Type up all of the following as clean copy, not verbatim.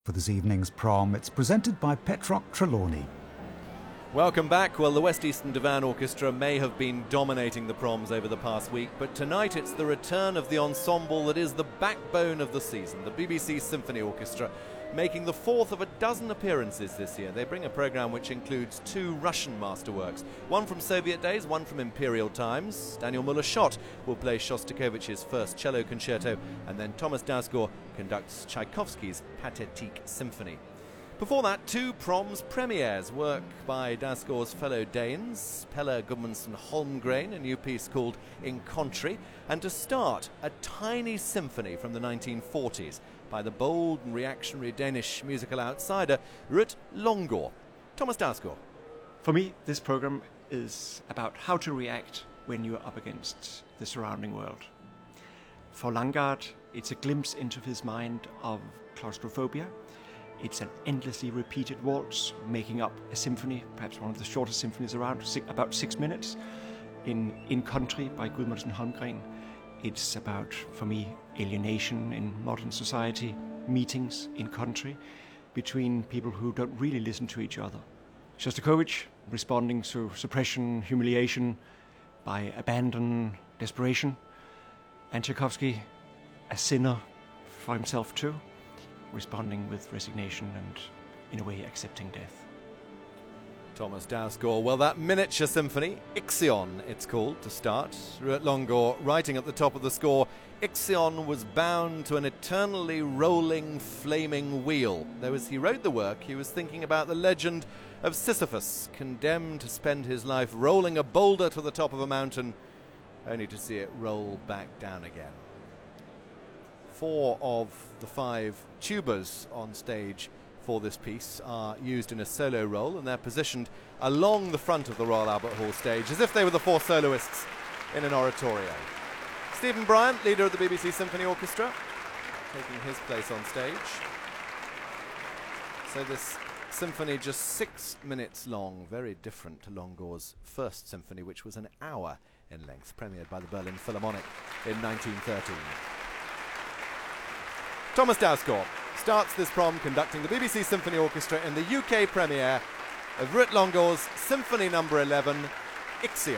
For this evening's prom, it's presented by Petrock Trelawney. Welcome back. Well, the West Eastern Divan Orchestra may have been dominating the proms over the past week, but tonight it's the return of the ensemble that is the backbone of the season, the BBC Symphony Orchestra, making the fourth of a dozen appearances this year. They bring a programme which includes two Russian masterworks, one from Soviet days, one from Imperial times. Daniel Muller-Schott will play Shostakovich's first cello concerto, and then Thomas Dausgaard conducts Tchaikovsky's Pathetique Symphony. Before that, two proms premieres, work by Dausgaard's fellow Danes, Pelle Gudmundsson Holmgren, a new piece called In Country, and to start, a tiny symphony from the 1940s by the bold and reactionary Danish musical outsider Ruth Longgaard. Thomas Dausgaard. For me, this program is about how to react when you're up against the surrounding world. For Longgaard, it's a glimpse into his mind of claustrophobia. It's an endlessly repeated waltz, making up a symphony, perhaps one of the shortest symphonies around, about 6 minutes. In Country by Gudmundsson Holmgren, it's about, for me, alienation in modern society, meetings in country between people who don't really listen to each other. Shostakovich responding to suppression, humiliation by abandon, desperation. And Tchaikovsky, a sinner for himself too, responding with resignation and, in a way, accepting death. Thomas Dausgaard. Well, that miniature symphony, Ixion it's called, to start. Ruth Longgaard writing at the top of the score, Ixion was bound to an eternally rolling, flaming wheel. Though as he wrote the work, he was thinking about the legend of Sisyphus, condemned to spend his life rolling a boulder to the top of a mountain, only to see it roll back down again. 4 of the 5 tubas on stage for this piece are used in a solo role, and they're positioned along the front of the Royal Albert Hall stage as if they were the 4 soloists in an oratorio. Stephen Bryant, leader of the BBC Symphony Orchestra, taking his place on stage. So this symphony just 6 minutes long, very different to Longgaard's first symphony, which was an hour in length, premiered by the Berlin Philharmonic in 1913. Thomas Dausgaard starts this prom conducting the BBC Symphony Orchestra in the UK premiere of Ruth Longgaard's Symphony No. 11, Ixion.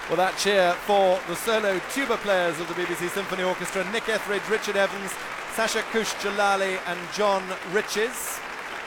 Well, that cheer for the solo tuba players of the BBC Symphony Orchestra, Nick Etheridge, Richard Evans, Sasha Kush-Jalali and John Riches,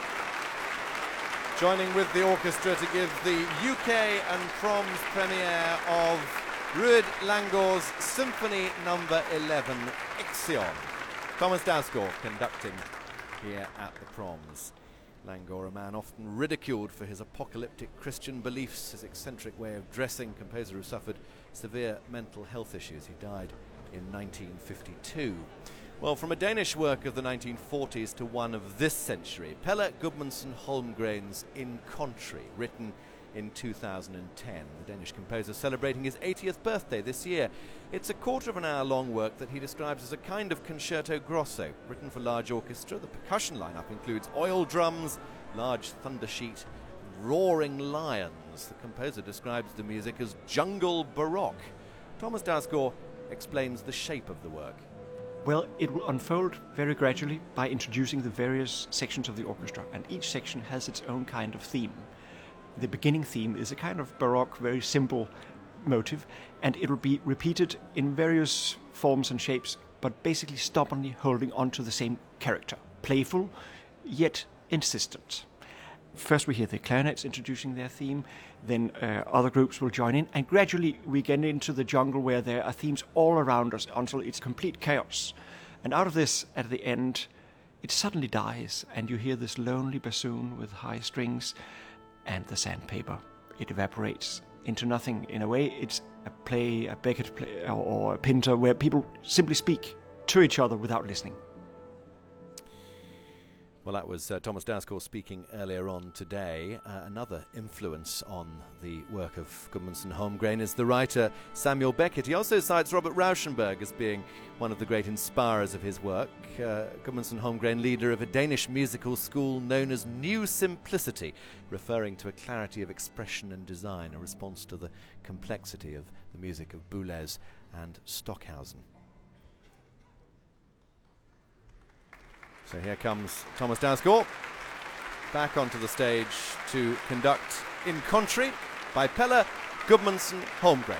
joining with the orchestra to give the UK and Proms premiere of Ruud Langor's Symphony No. 11, Ixion. Thomas Dausgaard conducting here at the Proms. Langor, a man often ridiculed for his apocalyptic Christian beliefs, his eccentric way of dressing, composer who suffered severe mental health issues. He died in 1952. Well, from a Danish work of the 1940s to one of this century, Pelle Gudmundsson Holmgren's In Country, written in 2010. The Danish composer celebrating his 80th birthday this year. It's a quarter of an hour long work that he describes as a kind of concerto grosso, written for large orchestra. The percussion lineup includes oil drums, large thunder sheet, roaring lions. The composer describes the music as jungle baroque. Thomas Dausgaard explains the shape of the work. Well, it will unfold very gradually by introducing the various sections of the orchestra, and each section has its own kind of theme. The beginning theme is a kind of baroque, very simple motive, and it will be repeated in various forms and shapes, but basically stubbornly holding on to the same character. Playful, yet insistent. First we hear the clarinets introducing their theme, then other groups will join in, and gradually we get into the jungle where there are themes all around us until it's complete chaos. And out of this, at the end, it suddenly dies, and you hear this lonely bassoon with high strings, and the sandpaper. It evaporates into nothing. In a way, it's a play, a Beckett play, or a Pinter, where people simply speak to each other without listening. Well, that was Thomas Dausgaard speaking earlier on today. Another influence on the work of Gudmundsson Holmgren is the writer Samuel Beckett. He also cites Robert Rauschenberg as being one of the great inspirers of his work. Gudmundsson Holmgren, leader of a Danish musical school known as New Simplicity, referring to a clarity of expression and design, a response to the complexity of the music of Boulez and Stockhausen. So here comes Thomas Dausgaard back onto the stage to conduct In Country by Pelle Gudmundsson Holmgren.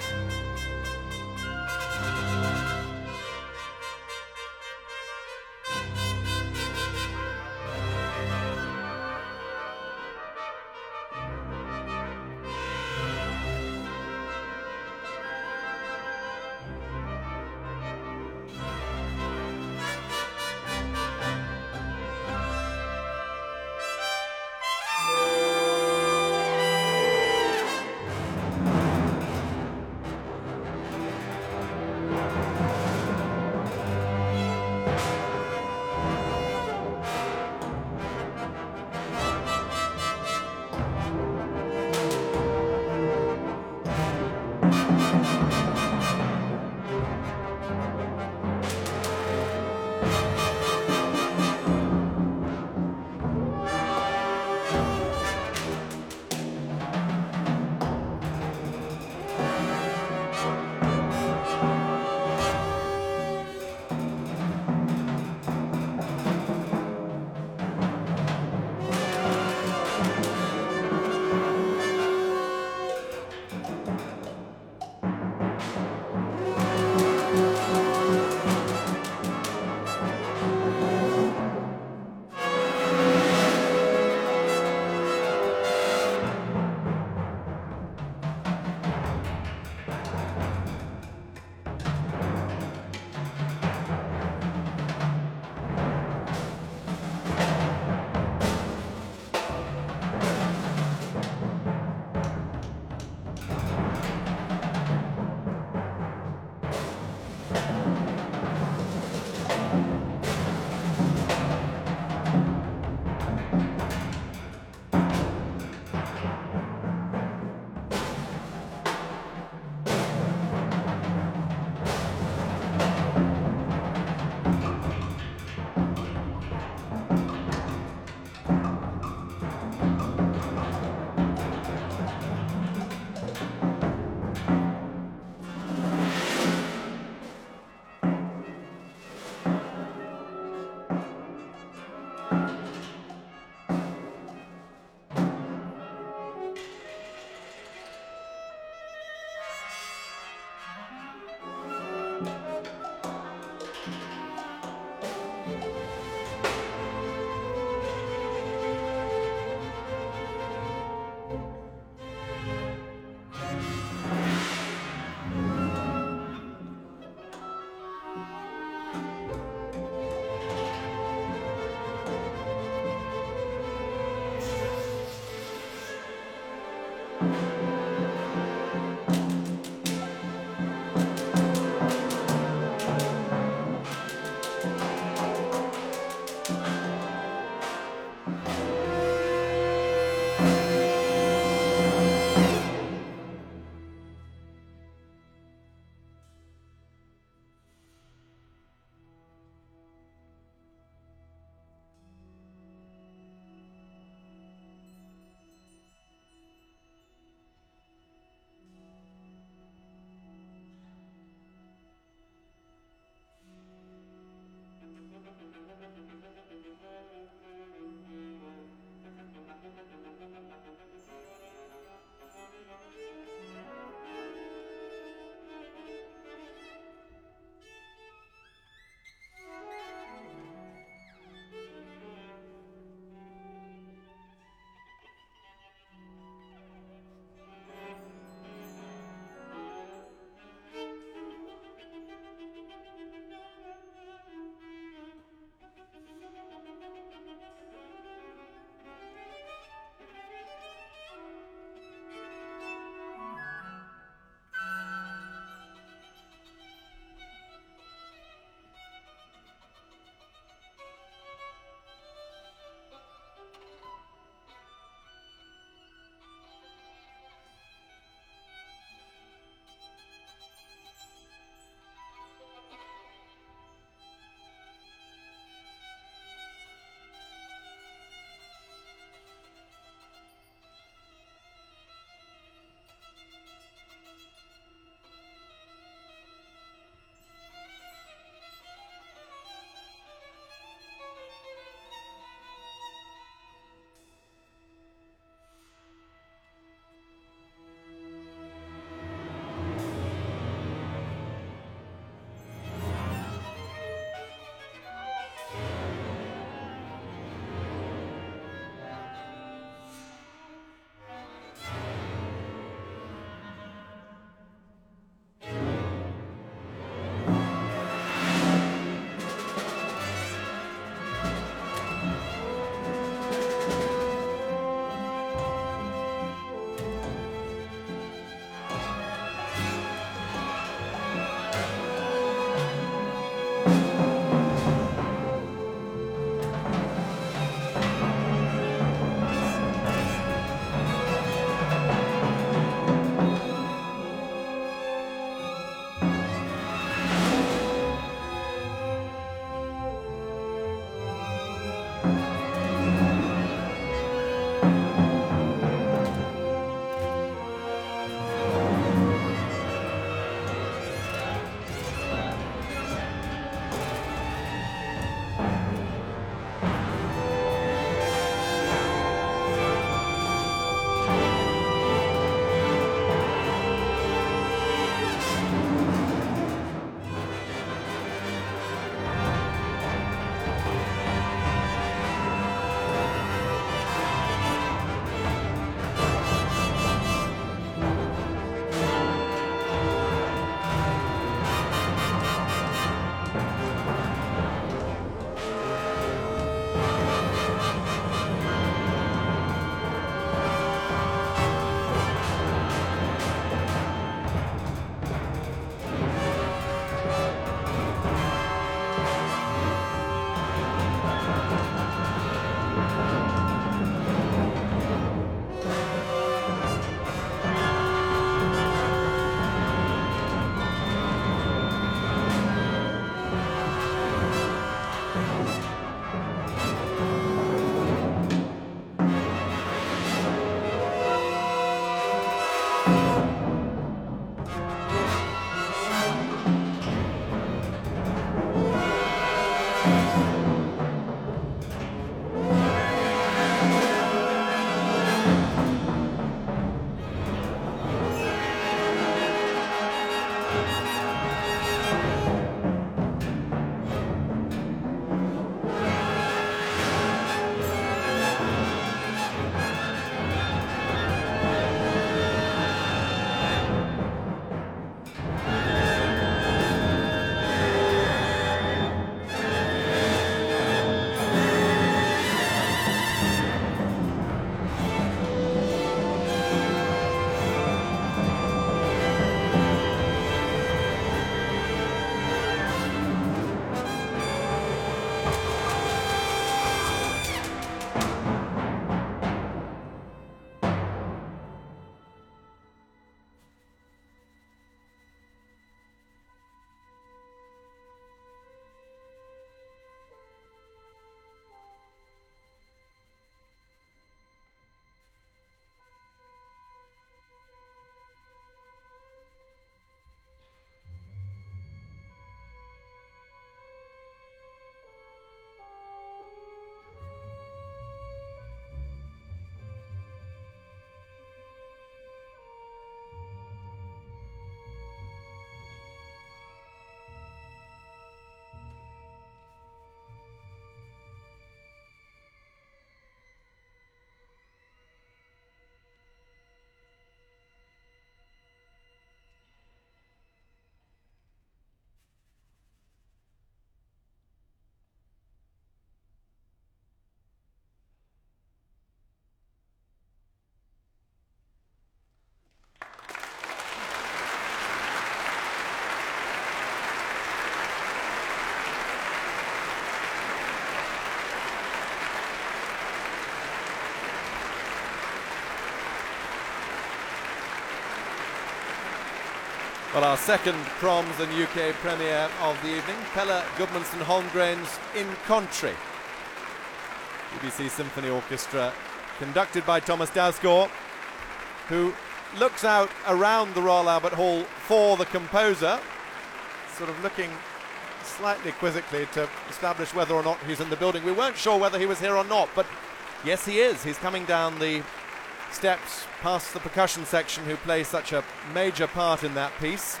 Well, our second proms and UK premiere of the evening, Pelle Gudmundsson Holmgren's In Country. BBC Symphony Orchestra, conducted by Thomas Dausgaard, who looks out around the Royal Albert Hall for the composer, sort of looking slightly quizzically to establish whether or not he's in the building. We weren't sure whether he was here or not, but yes, he is. He's coming down the steps past the percussion section, who play such a major part in that piece.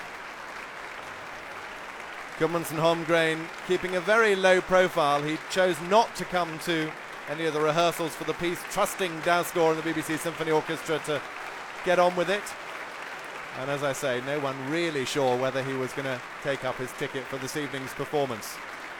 Gudmundsson Holmgren keeping a very low profile. He chose not to come to any of the rehearsals for the piece, trusting Dausgaard and the BBC Symphony Orchestra to get on with it. And as I say, no one really sure whether he was going to take up his ticket for this evening's performance.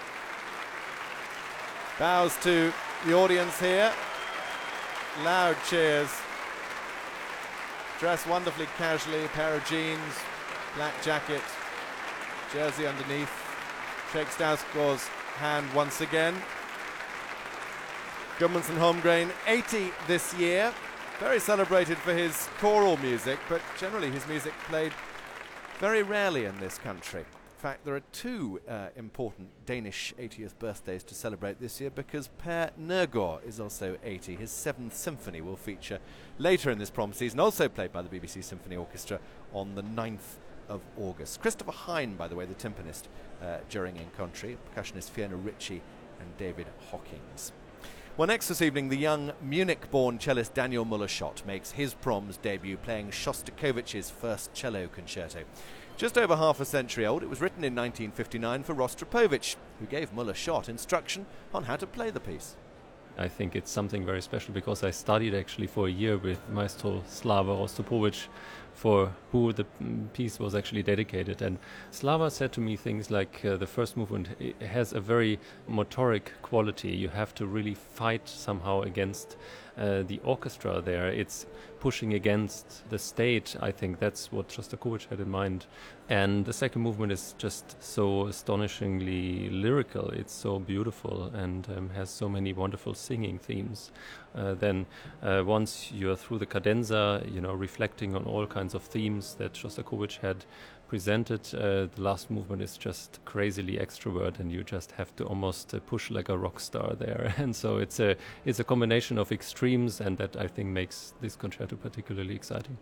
Bows to the audience here. Loud cheers. Dressed wonderfully casually, pair of jeans, black jacket, jersey underneath. Shakes Dausgaard's hand once again. Gudmundsson Holmgren, 80 this year. Very celebrated for his choral music, but generally his music played very rarely in this country. In fact, there are two important Danish 80th birthdays to celebrate this year, because Per Nørgaard is also 80. His 7th symphony will feature later in this prom season, also played by the BBC Symphony Orchestra on the 9th of August. Christopher Hine, by the way, the timpanist during In Country, percussionist Fiona Ritchie and David Hawkins. Well, next this evening, the young Munich-born cellist Daniel Müller-Schott makes his prom's debut playing Shostakovich's first cello concerto. Just over half a century old, it was written in 1959 for Rostropovich, who gave Müller-Schott instruction on how to play the piece. I think it's something very special because I studied actually for a year with Maestro Slava Rostropovich, for who the piece was actually dedicated. And Slava said to me things like the first movement has a very motoric quality. You have to really fight somehow against the orchestra there. It's pushing against the stage. I think that's what Shostakovich had in mind. And the second movement is just so astonishingly lyrical. It's so beautiful and has so many wonderful singing themes. Then once you're through the cadenza, reflecting on all kinds of themes that Shostakovich had presented, the last movement is just crazily extrovert, and you just have to almost push like a rock star there. And so it's a combination of extremes, and that I think makes this concerto particularly exciting.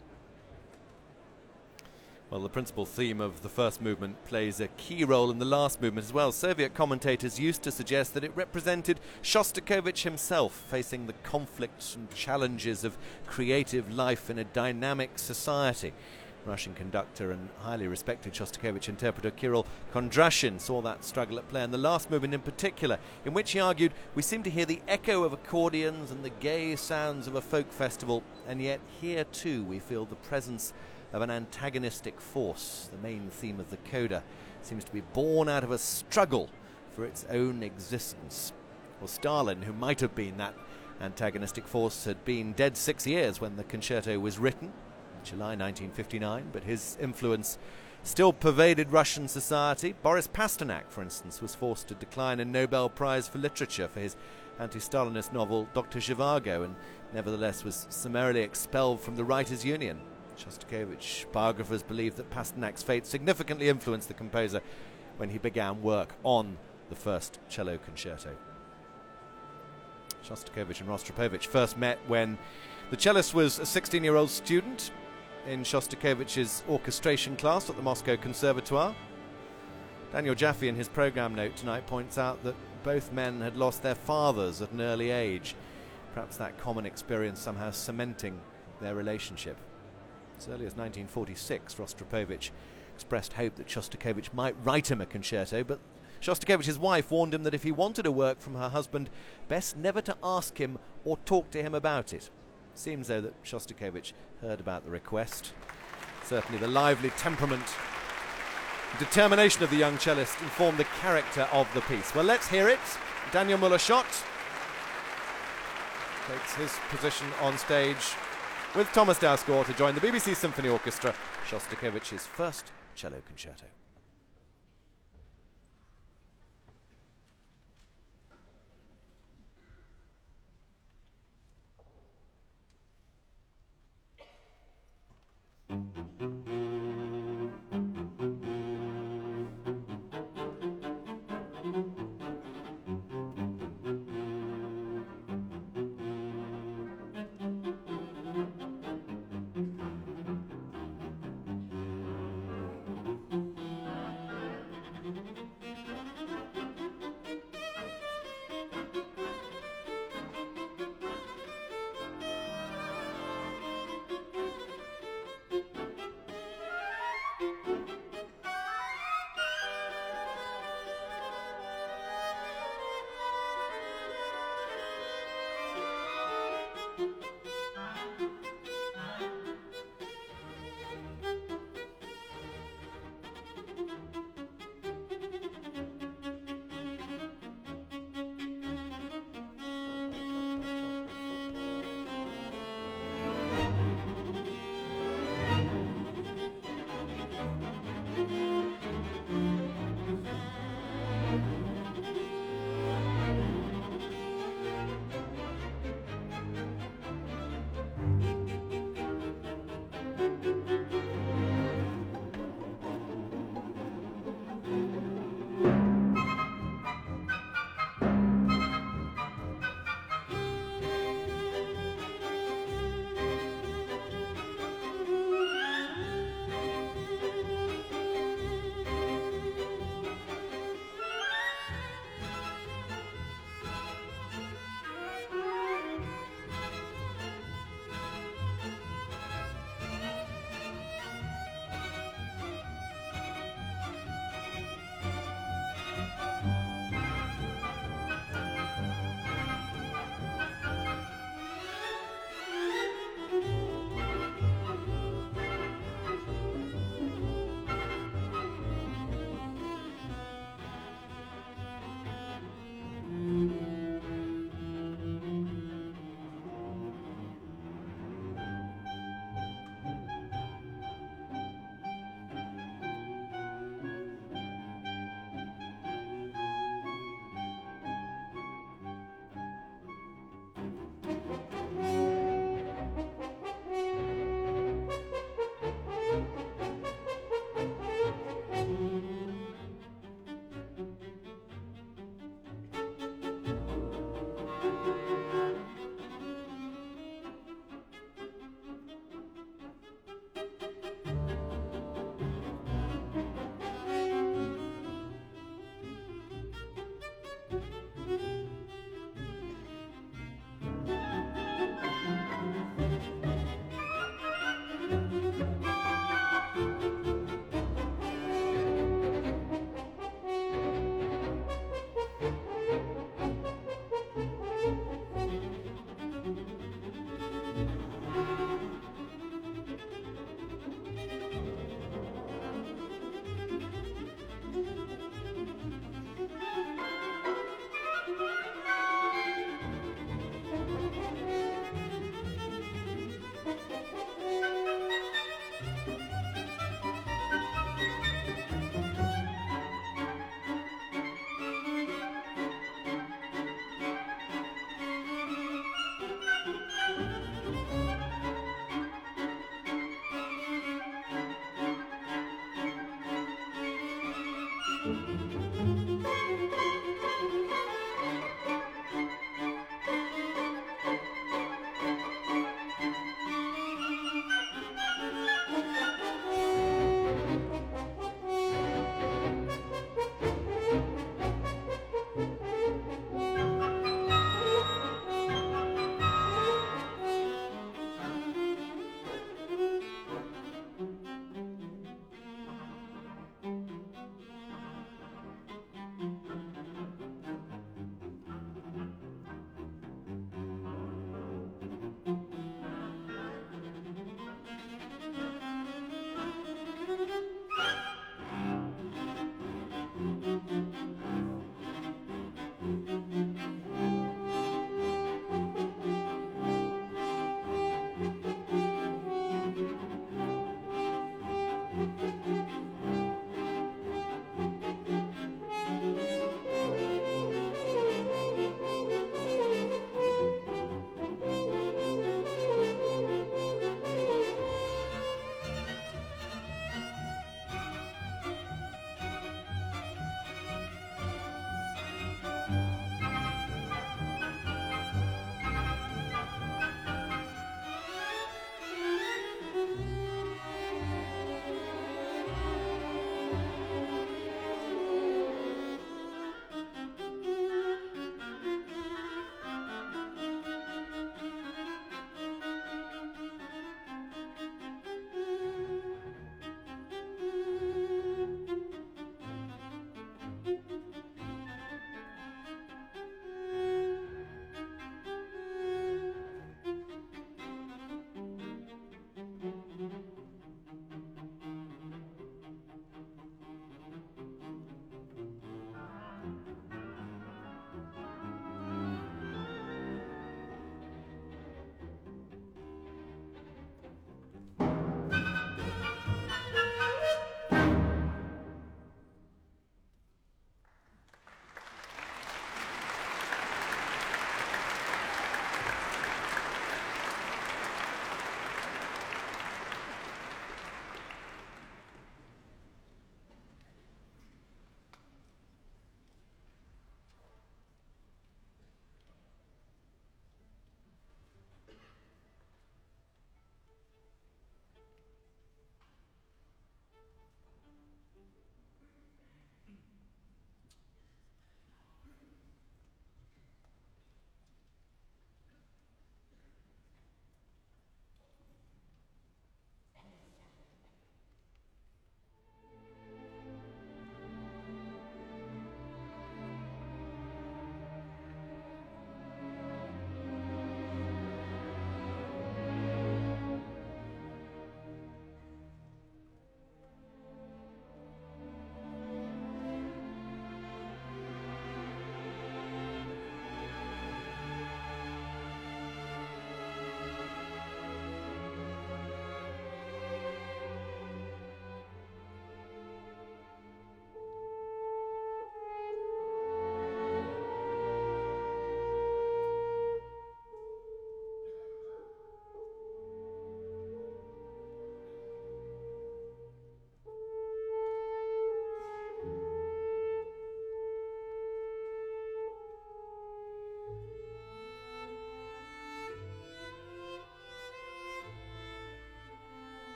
Well, the principal theme of the first movement plays a key role in the last movement as well. Soviet commentators used to suggest that it represented Shostakovich himself facing the conflicts and challenges of creative life in a dynamic society. Russian conductor and highly respected Shostakovich interpreter Kirill Kondrashin saw that struggle at play in the last movement in particular, in which he argued, we seem to hear the echo of accordions and the gay sounds of a folk festival, and yet here too we feel the presence of an antagonistic force. The main theme of the coda seems to be born out of a struggle for its own existence. Well, Stalin, who might have been that antagonistic force, had been dead 6 years when the concerto was written, July 1959, but his influence still pervaded Russian society. Boris Pasternak, for instance, was forced to decline a Nobel Prize for Literature for his anti-Stalinist novel Dr. Zhivago, and nevertheless was summarily expelled from the Writers' Union. Shostakovich biographers believe that Pasternak's fate significantly influenced the composer when he began work on the first cello concerto. Shostakovich and Rostropovich first met when the cellist was a 16-year-old student in Shostakovich's orchestration class at the Moscow Conservatoire. Daniel Jaffe, in his program note tonight, points out that both men had lost their fathers at an early age, perhaps that common experience somehow cementing their relationship. As early as 1946, Rostropovich expressed hope that Shostakovich might write him a concerto, but Shostakovich's wife warned him that if he wanted a work from her husband, best never to ask him or talk to him about it. Seems, though, that Shostakovich heard about the request. Certainly the lively temperament, determination of the young cellist informed the character of the piece. Well, let's hear it. Daniel Müller-Schott takes his position on stage with Thomas Dausgaard to join the BBC Symphony Orchestra, Shostakovich's first cello concerto.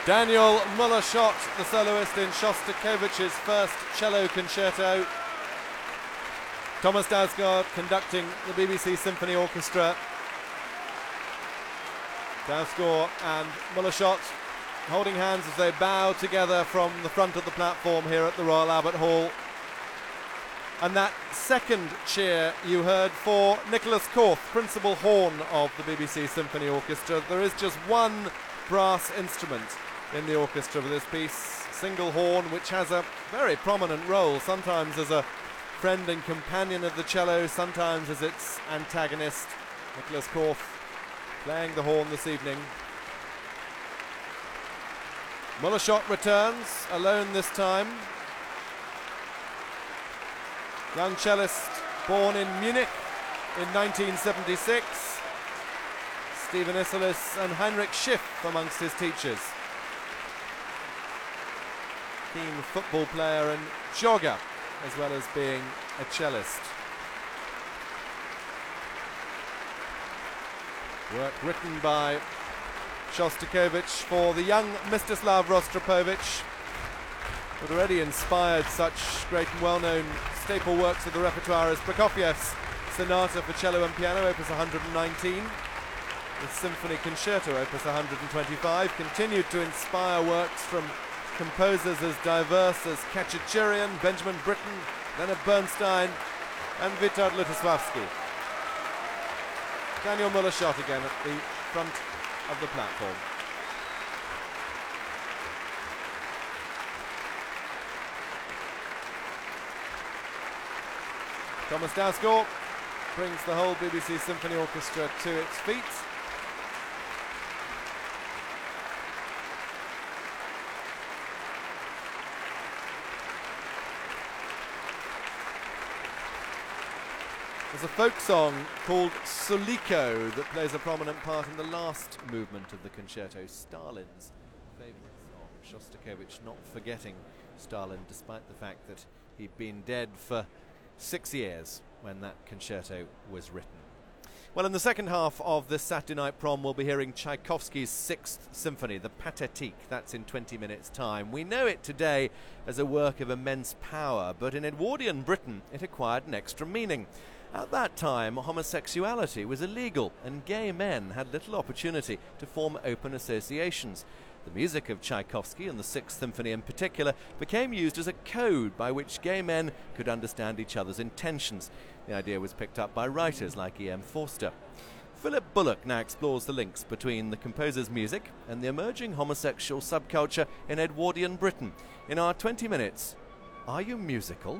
Daniel Muller-Schott, the soloist in Shostakovich's first cello concerto. Thomas Dausgaard conducting the BBC Symphony Orchestra. Dausgaard and Muller-Schott holding hands as they bow together from the front of the platform here at the Royal Albert Hall. And that second cheer you heard for Nicholas Korth, principal horn of the BBC Symphony Orchestra. There is just one brass instrument in the orchestra for this piece, single horn, which has a very prominent role, sometimes as a friend and companion of the cello, sometimes as its antagonist. Nicholas Korth playing the horn this evening. Muller-Schott returns, alone this time. Young cellist born in Munich in 1976. Stephen Isserlis and Heinrich Schiff amongst his teachers. Keen football player and jogger, as well as being a cellist. Work written by Shostakovich for the young Mstislav Rostropovich, who had already inspired such great and well-known staple works of the repertoire as Prokofiev's Sonata for Cello and Piano, Opus 119, the Symphony Concerto, Opus 125, continued to inspire works from composers as diverse as Khachaturian, Benjamin Britten, Leonard Bernstein and Witold Lutosławski. Daniel Muller-Schott again at the front of the platform. Thomas Dausgaard brings the whole BBC Symphony Orchestra to its feet. There's a folk song called Suliko that plays a prominent part in the last movement of the concerto, Stalin's favourite song. Shostakovich not forgetting Stalin, despite the fact that he'd been dead for 6 years when that concerto was written. Well, in the second half of this Saturday night prom, we'll be hearing Tchaikovsky's Sixth Symphony, the Pathétique. That's in 20 minutes' time. We know it today as a work of immense power, but in Edwardian Britain, it acquired an extra meaning. At that time, homosexuality was illegal, and gay men had little opportunity to form open associations. The music of Tchaikovsky, and the Sixth Symphony in particular, became used as a code by which gay men could understand each other's intentions. The idea was picked up by writers like E.M. Forster. Philip Bullock now explores the links between the composer's music and the emerging homosexual subculture in Edwardian Britain. In our 20 minutes, Are You Musical?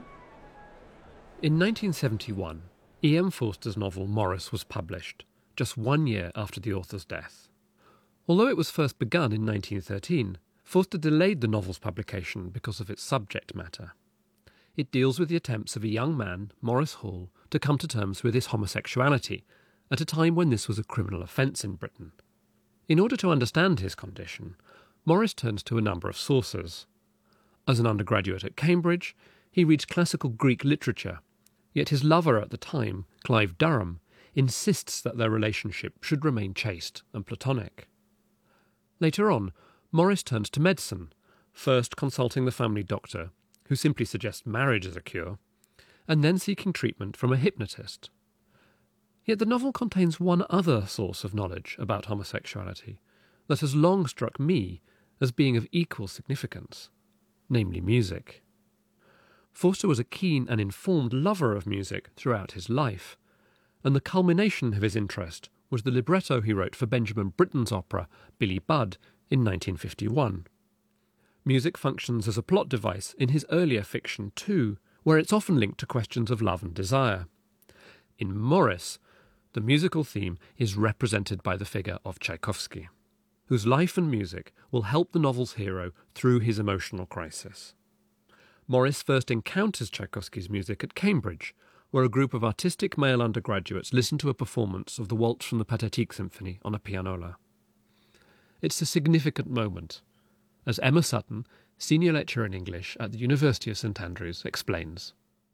In 1971, E.M. Forster's novel Morris was published, just 1 year after the author's death. Although it was first begun in 1913, Forster delayed the novel's publication because of its subject matter. It deals with the attempts of a young man, Morris Hall, to come to terms with his homosexuality, at a time when this was a criminal offence in Britain. In order to understand his condition, Morris turns to a number of sources. As an undergraduate at Cambridge, he reads classical Greek literature, yet his lover at the time, Clive Durham, insists that their relationship should remain chaste and platonic. Later on, Morris turns to medicine, first consulting the family doctor, who simply suggests marriage as a cure, and then seeking treatment from a hypnotist. Yet the novel contains one other source of knowledge about homosexuality that has long struck me as being of equal significance, namely music. Forster was a keen and informed lover of music throughout his life, and the culmination of his interest was the libretto he wrote for Benjamin Britten's opera Billy Budd in 1951. Music functions as a plot device in his earlier fiction too, where it's often linked to questions of love and desire. In Morris, the musical theme is represented by the figure of Tchaikovsky, whose life and music will help the novel's hero through his emotional crisis. Morris first encounters Tchaikovsky's music at Cambridge, where a group of artistic male undergraduates listen to a performance of the Waltz from the Pathétique Symphony on a pianola. It's a significant moment, as Emma Sutton, senior lecturer in English at the University of St Andrews, explains.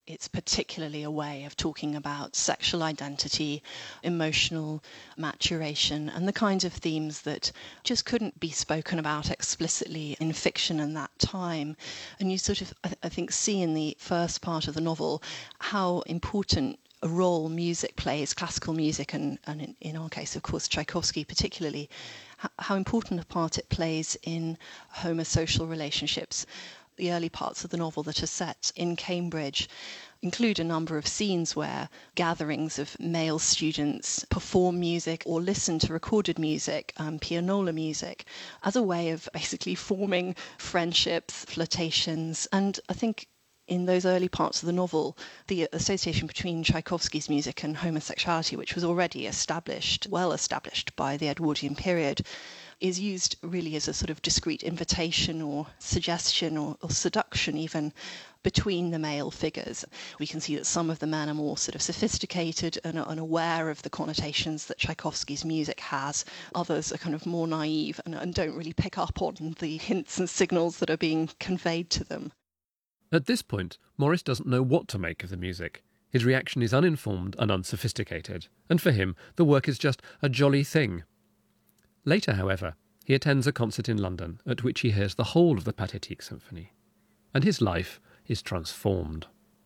It's particularly a way of talking about sexual identity, emotional maturation, and the kinds of themes that just couldn't be spoken about explicitly in fiction in that time. And you sort of, I think, see in the first part of the novel how important a role music plays, classical music, and in our case, of course, Tchaikovsky particularly, how important a part it plays in homosocial relationships. The early parts of the novel that are set in Cambridge include a number of scenes where gatherings of male students perform music or listen to recorded music, pianola music, as a way of basically forming friendships, flirtations. And I think in those early parts of the novel, the association between Tchaikovsky's music and homosexuality, which was already well established by the Edwardian period, is used really as a sort of discreet invitation or suggestion or seduction even between the male figures. We can see that some of the men are more sort of sophisticated and aware of the connotations that Tchaikovsky's music has. Others are kind of more naive and don't really pick up on the hints and signals that are being conveyed to them. At this point, Morris doesn't know what to make of the music. His reaction is uninformed and unsophisticated, and for him, the work is just a jolly thing. Later, however, he attends a concert in London at which he hears the whole of the Pathétique Symphony, and his life is transformed.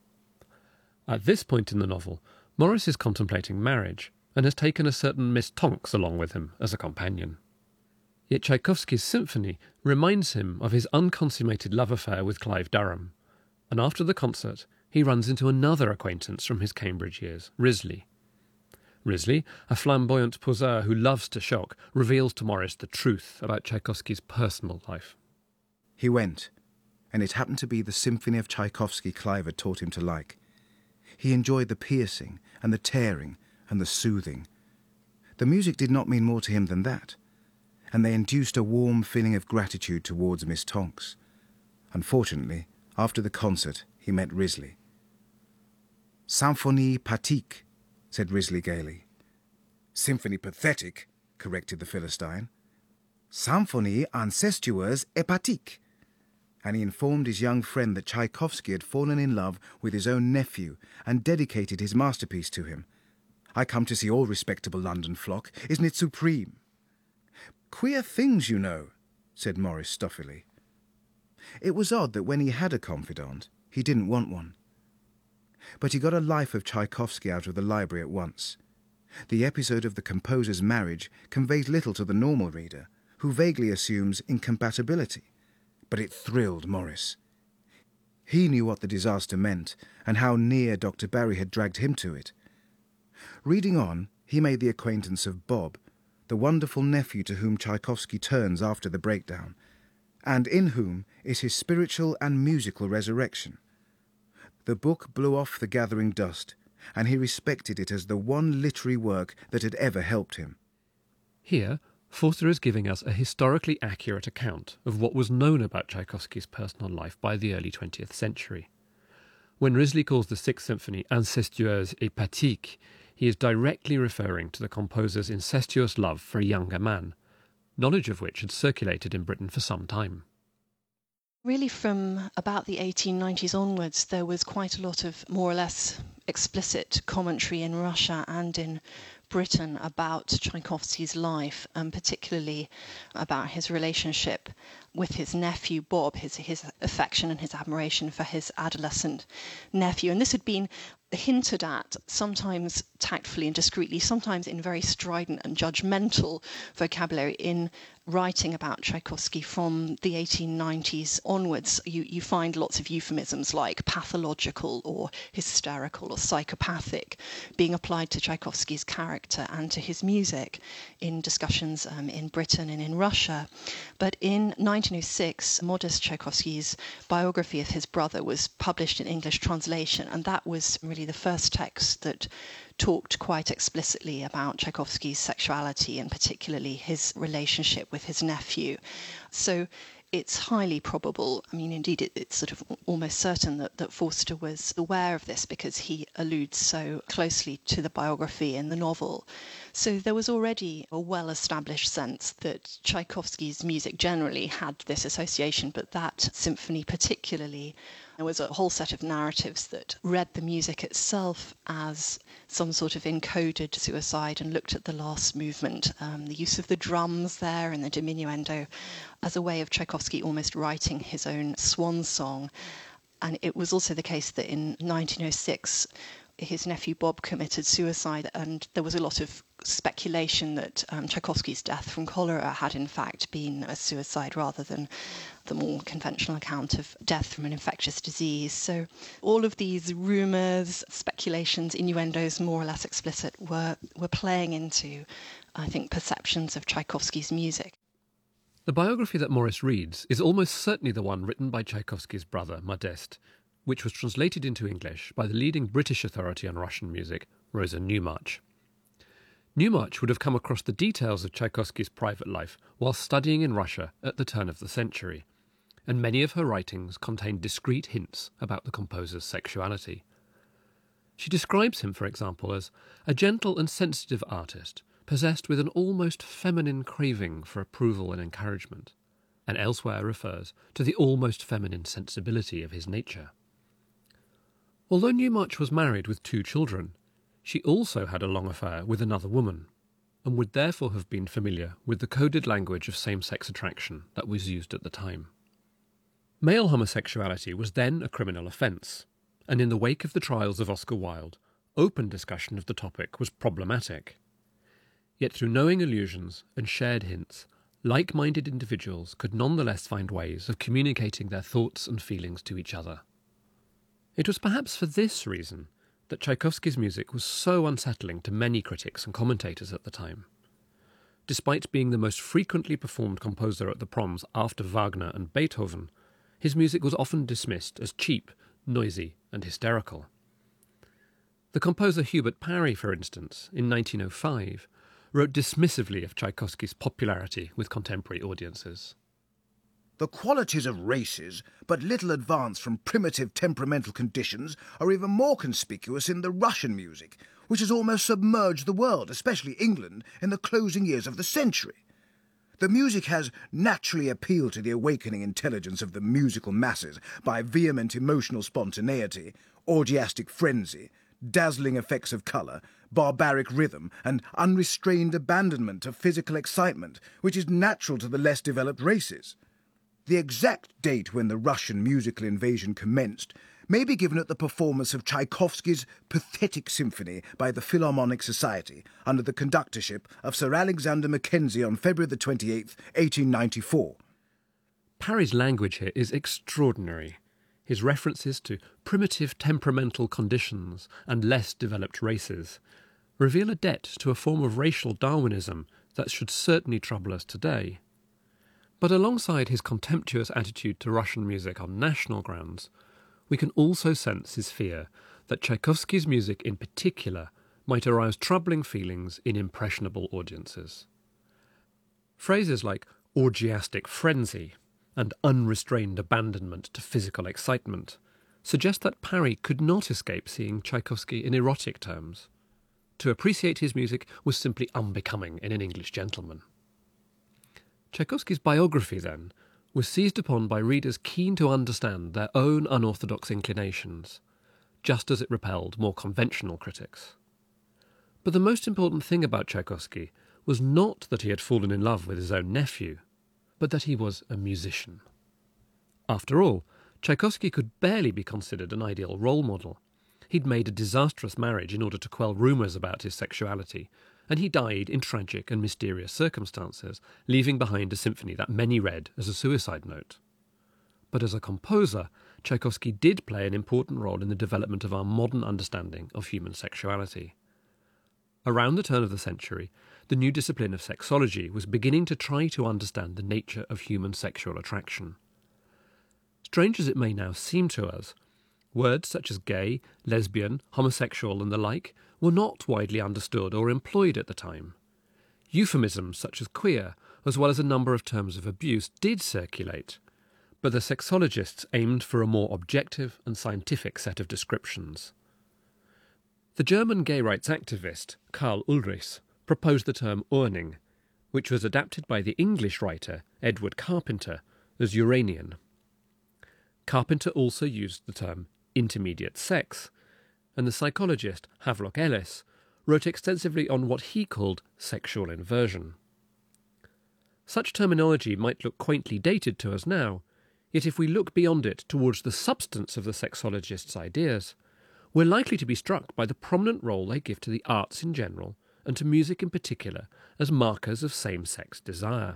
At this point in the novel, Morris is contemplating marriage and has taken a certain Miss Tonks along with him as a companion. Yet Tchaikovsky's symphony reminds him of his unconsummated love affair with Clive Durham, and after the concert he runs into another acquaintance from his Cambridge years, Risley. Risley, a flamboyant poseur who loves to shock, reveals to Morris the truth about Tchaikovsky's personal life. He went, and it happened to be the symphony of Tchaikovsky Clive had taught him to like. He enjoyed the piercing and the tearing and the soothing. The music did not mean more to him than that, and they induced a warm feeling of gratitude towards Miss Tonks. Unfortunately, after the concert, he met Risley. "Symphonie pathétique," said Risley gaily. "Symphony pathetic," corrected the Philistine. "Symphonie incestueuse hépatique." And he informed his young friend that Tchaikovsky had fallen in love with his own nephew and dedicated his masterpiece to him. "I come to see all respectable London flock. Isn't it supreme?" "Queer things, you know," said Morris stuffily. It was odd that when he had a confidant, he didn't want one. But he got a life of Tchaikovsky out of the library at once. The episode of the composer's marriage conveys little to the normal reader, who vaguely assumes incompatibility. But it thrilled Morris. He knew what the disaster meant and how near Dr. Barry had dragged him to it. Reading on, he made the acquaintance of Bob, the wonderful nephew to whom Tchaikovsky turns after the breakdown, and in whom is his spiritual and musical resurrection. The book blew off the gathering dust, and he respected it as the one literary work that had ever helped him. Here, Forster is giving us a historically accurate account of what was known about Tchaikovsky's personal life by the early 20th century. When Risley calls the Sixth Symphony incestueuse et hépatique, he is directly referring to the composer's incestuous love for a younger man, knowledge of which had circulated in Britain for some time. Really, from about the 1890s onwards, there was quite a lot of more or less explicit commentary in Russia and in Britain about Tchaikovsky's life, and particularly about his relationship with his nephew Bob, his affection and his admiration for his adolescent nephew. And this had been hinted at, sometimes tactfully and discreetly, sometimes in very strident and judgmental vocabulary in writing about Tchaikovsky from the 1890s onwards. You find lots of euphemisms like pathological or hysterical or psychopathic being applied to Tchaikovsky's character and to his music in discussions in Britain and in Russia. But in 1906, Modest Tchaikovsky's biography of his brother was published in English translation, and that was really the first text that talked quite explicitly about Tchaikovsky's sexuality and particularly his relationship with his nephew. So it's highly probable, I mean, indeed, it's sort of almost certain that Forster was aware of this because he alludes so closely to the biography in the novel. So there was already a well-established sense that Tchaikovsky's music generally had this association, but that symphony particularly. There was a whole set of narratives that read the music itself as some sort of encoded suicide and looked at the last movement, the use of the drums there and the diminuendo as a way of Tchaikovsky almost writing his own swan song. And it was also the case that in 1906, his nephew Bob committed suicide, and there was a lot of speculation that Tchaikovsky's death from cholera had in fact been a suicide rather than the more conventional account of death from an infectious disease. So all of these rumours, speculations, innuendos, more or less explicit, were playing into, I think, perceptions of Tchaikovsky's music. The biography that Morris reads is almost certainly the one written by Tchaikovsky's brother, Modest, which was translated into English by the leading British authority on Russian music, Rosa Newmarch. Newmarch would have come across the details of Tchaikovsky's private life while studying in Russia at the turn of the century, and many of her writings contain discreet hints about the composer's sexuality. She describes him, for example, as a gentle and sensitive artist, possessed with an almost feminine craving for approval and encouragement, and elsewhere refers to the almost feminine sensibility of his nature. Although Newmarch was married with 2 children, she also had a long affair with another woman, and would therefore have been familiar with the coded language of same-sex attraction that was used at the time. Male homosexuality was then a criminal offence, and in the wake of the trials of Oscar Wilde, open discussion of the topic was problematic. Yet through knowing allusions and shared hints, like-minded individuals could nonetheless find ways of communicating their thoughts and feelings to each other. It was perhaps for this reason that Tchaikovsky's music was so unsettling to many critics and commentators at the time. Despite being the most frequently performed composer at the proms after Wagner and Beethoven, his music was often dismissed as cheap, noisy, and hysterical. The composer Hubert Parry, for instance, in 1905, wrote dismissively of Tchaikovsky's popularity with contemporary audiences. The qualities of races, but little advanced from primitive temperamental conditions, are even more conspicuous in the Russian music, which has almost submerged the world, especially England, in the closing years of the century. The music has naturally appealed to the awakening intelligence of the musical masses by vehement emotional spontaneity, orgiastic frenzy, dazzling effects of colour, barbaric rhythm, and unrestrained abandonment of physical excitement, which is natural to the less developed races. The exact date when the Russian musical invasion commenced may be given at the performance of Tchaikovsky's Pathetic Symphony by the Philharmonic Society under the conductorship of Sir Alexander Mackenzie on February 28, 1894. Parry's language here is extraordinary. His references to primitive temperamental conditions and less developed races reveal a debt to a form of racial Darwinism that should certainly trouble us today. But alongside his contemptuous attitude to Russian music on national grounds, we can also sense his fear that Tchaikovsky's music in particular might arouse troubling feelings in impressionable audiences. Phrases like orgiastic frenzy and unrestrained abandonment to physical excitement suggest that Parry could not escape seeing Tchaikovsky in erotic terms. To appreciate his music was simply unbecoming in an English gentleman. Tchaikovsky's biography, then, was seized upon by readers keen to understand their own unorthodox inclinations, just as it repelled more conventional critics. But the most important thing about Tchaikovsky was not that he had fallen in love with his own nephew, but that he was a musician. After all, Tchaikovsky could barely be considered an ideal role model. He'd made a disastrous marriage in order to quell rumours about his sexuality, and he died in tragic and mysterious circumstances, leaving behind a symphony that many read as a suicide note. But as a composer, Tchaikovsky did play an important role in the development of our modern understanding of human sexuality. Around the turn of the century, the new discipline of sexology was beginning to try to understand the nature of human sexual attraction. Strange as it may now seem to us, words such as gay, lesbian, homosexual and the like were not widely understood or employed at the time. Euphemisms such as queer, as well as a number of terms of abuse, did circulate, but the sexologists aimed for a more objective and scientific set of descriptions. The German gay rights activist Karl Ulrichs proposed the term Urning, which was adapted by the English writer Edward Carpenter as Uranian. Carpenter also used the term intermediate sex, and the psychologist Havelock Ellis wrote extensively on what he called sexual inversion. Such terminology might look quaintly dated to us now, yet if we look beyond it towards the substance of the sexologist's ideas, we're likely to be struck by the prominent role they give to the arts in general and to music in particular as markers of same-sex desire.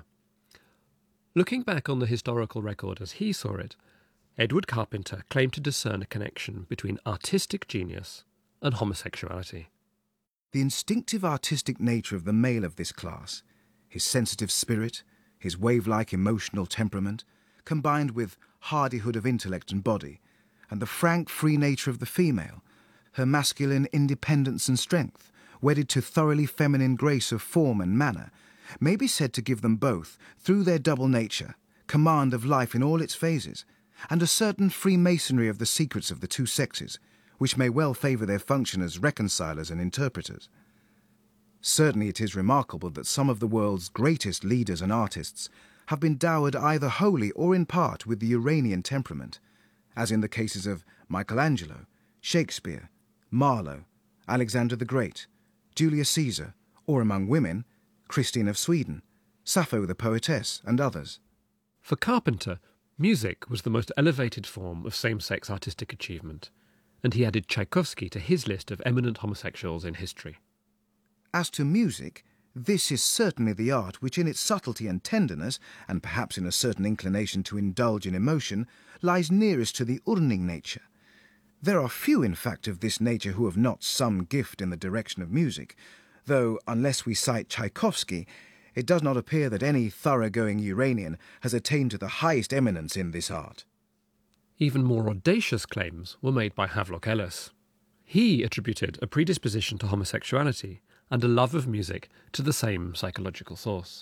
Looking back on the historical record as he saw it, Edward Carpenter claimed to discern a connection between artistic genius and homosexuality. The instinctive artistic nature of the male of this class, his sensitive spirit, his wave-like emotional temperament, combined with hardihood of intellect and body, and the frank, free nature of the female, her masculine independence and strength, wedded to thoroughly feminine grace of form and manner, may be said to give them both, through their double nature, command of life in all its phases, and a certain freemasonry of the secrets of the two sexes, which may well favour their function as reconcilers and interpreters. Certainly it is remarkable that some of the world's greatest leaders and artists have been dowered either wholly or in part with the Uranian temperament, as in the cases of Michelangelo, Shakespeare, Marlowe, Alexander the Great, Julius Caesar, or among women, Christine of Sweden, Sappho the poetess, and others. For Carpenter, music was the most elevated form of same-sex artistic achievement, and he added Tchaikovsky to his list of eminent homosexuals in history. As to music, this is certainly the art which in its subtlety and tenderness, and perhaps in a certain inclination to indulge in emotion, lies nearest to the Urning nature. There are few, in fact, of this nature who have not some gift in the direction of music, though, unless we cite Tchaikovsky, it does not appear that any thoroughgoing Uranian has attained to the highest eminence in this art. Even more audacious claims were made by Havelock Ellis. He attributed a predisposition to homosexuality and a love of music to the same psychological source.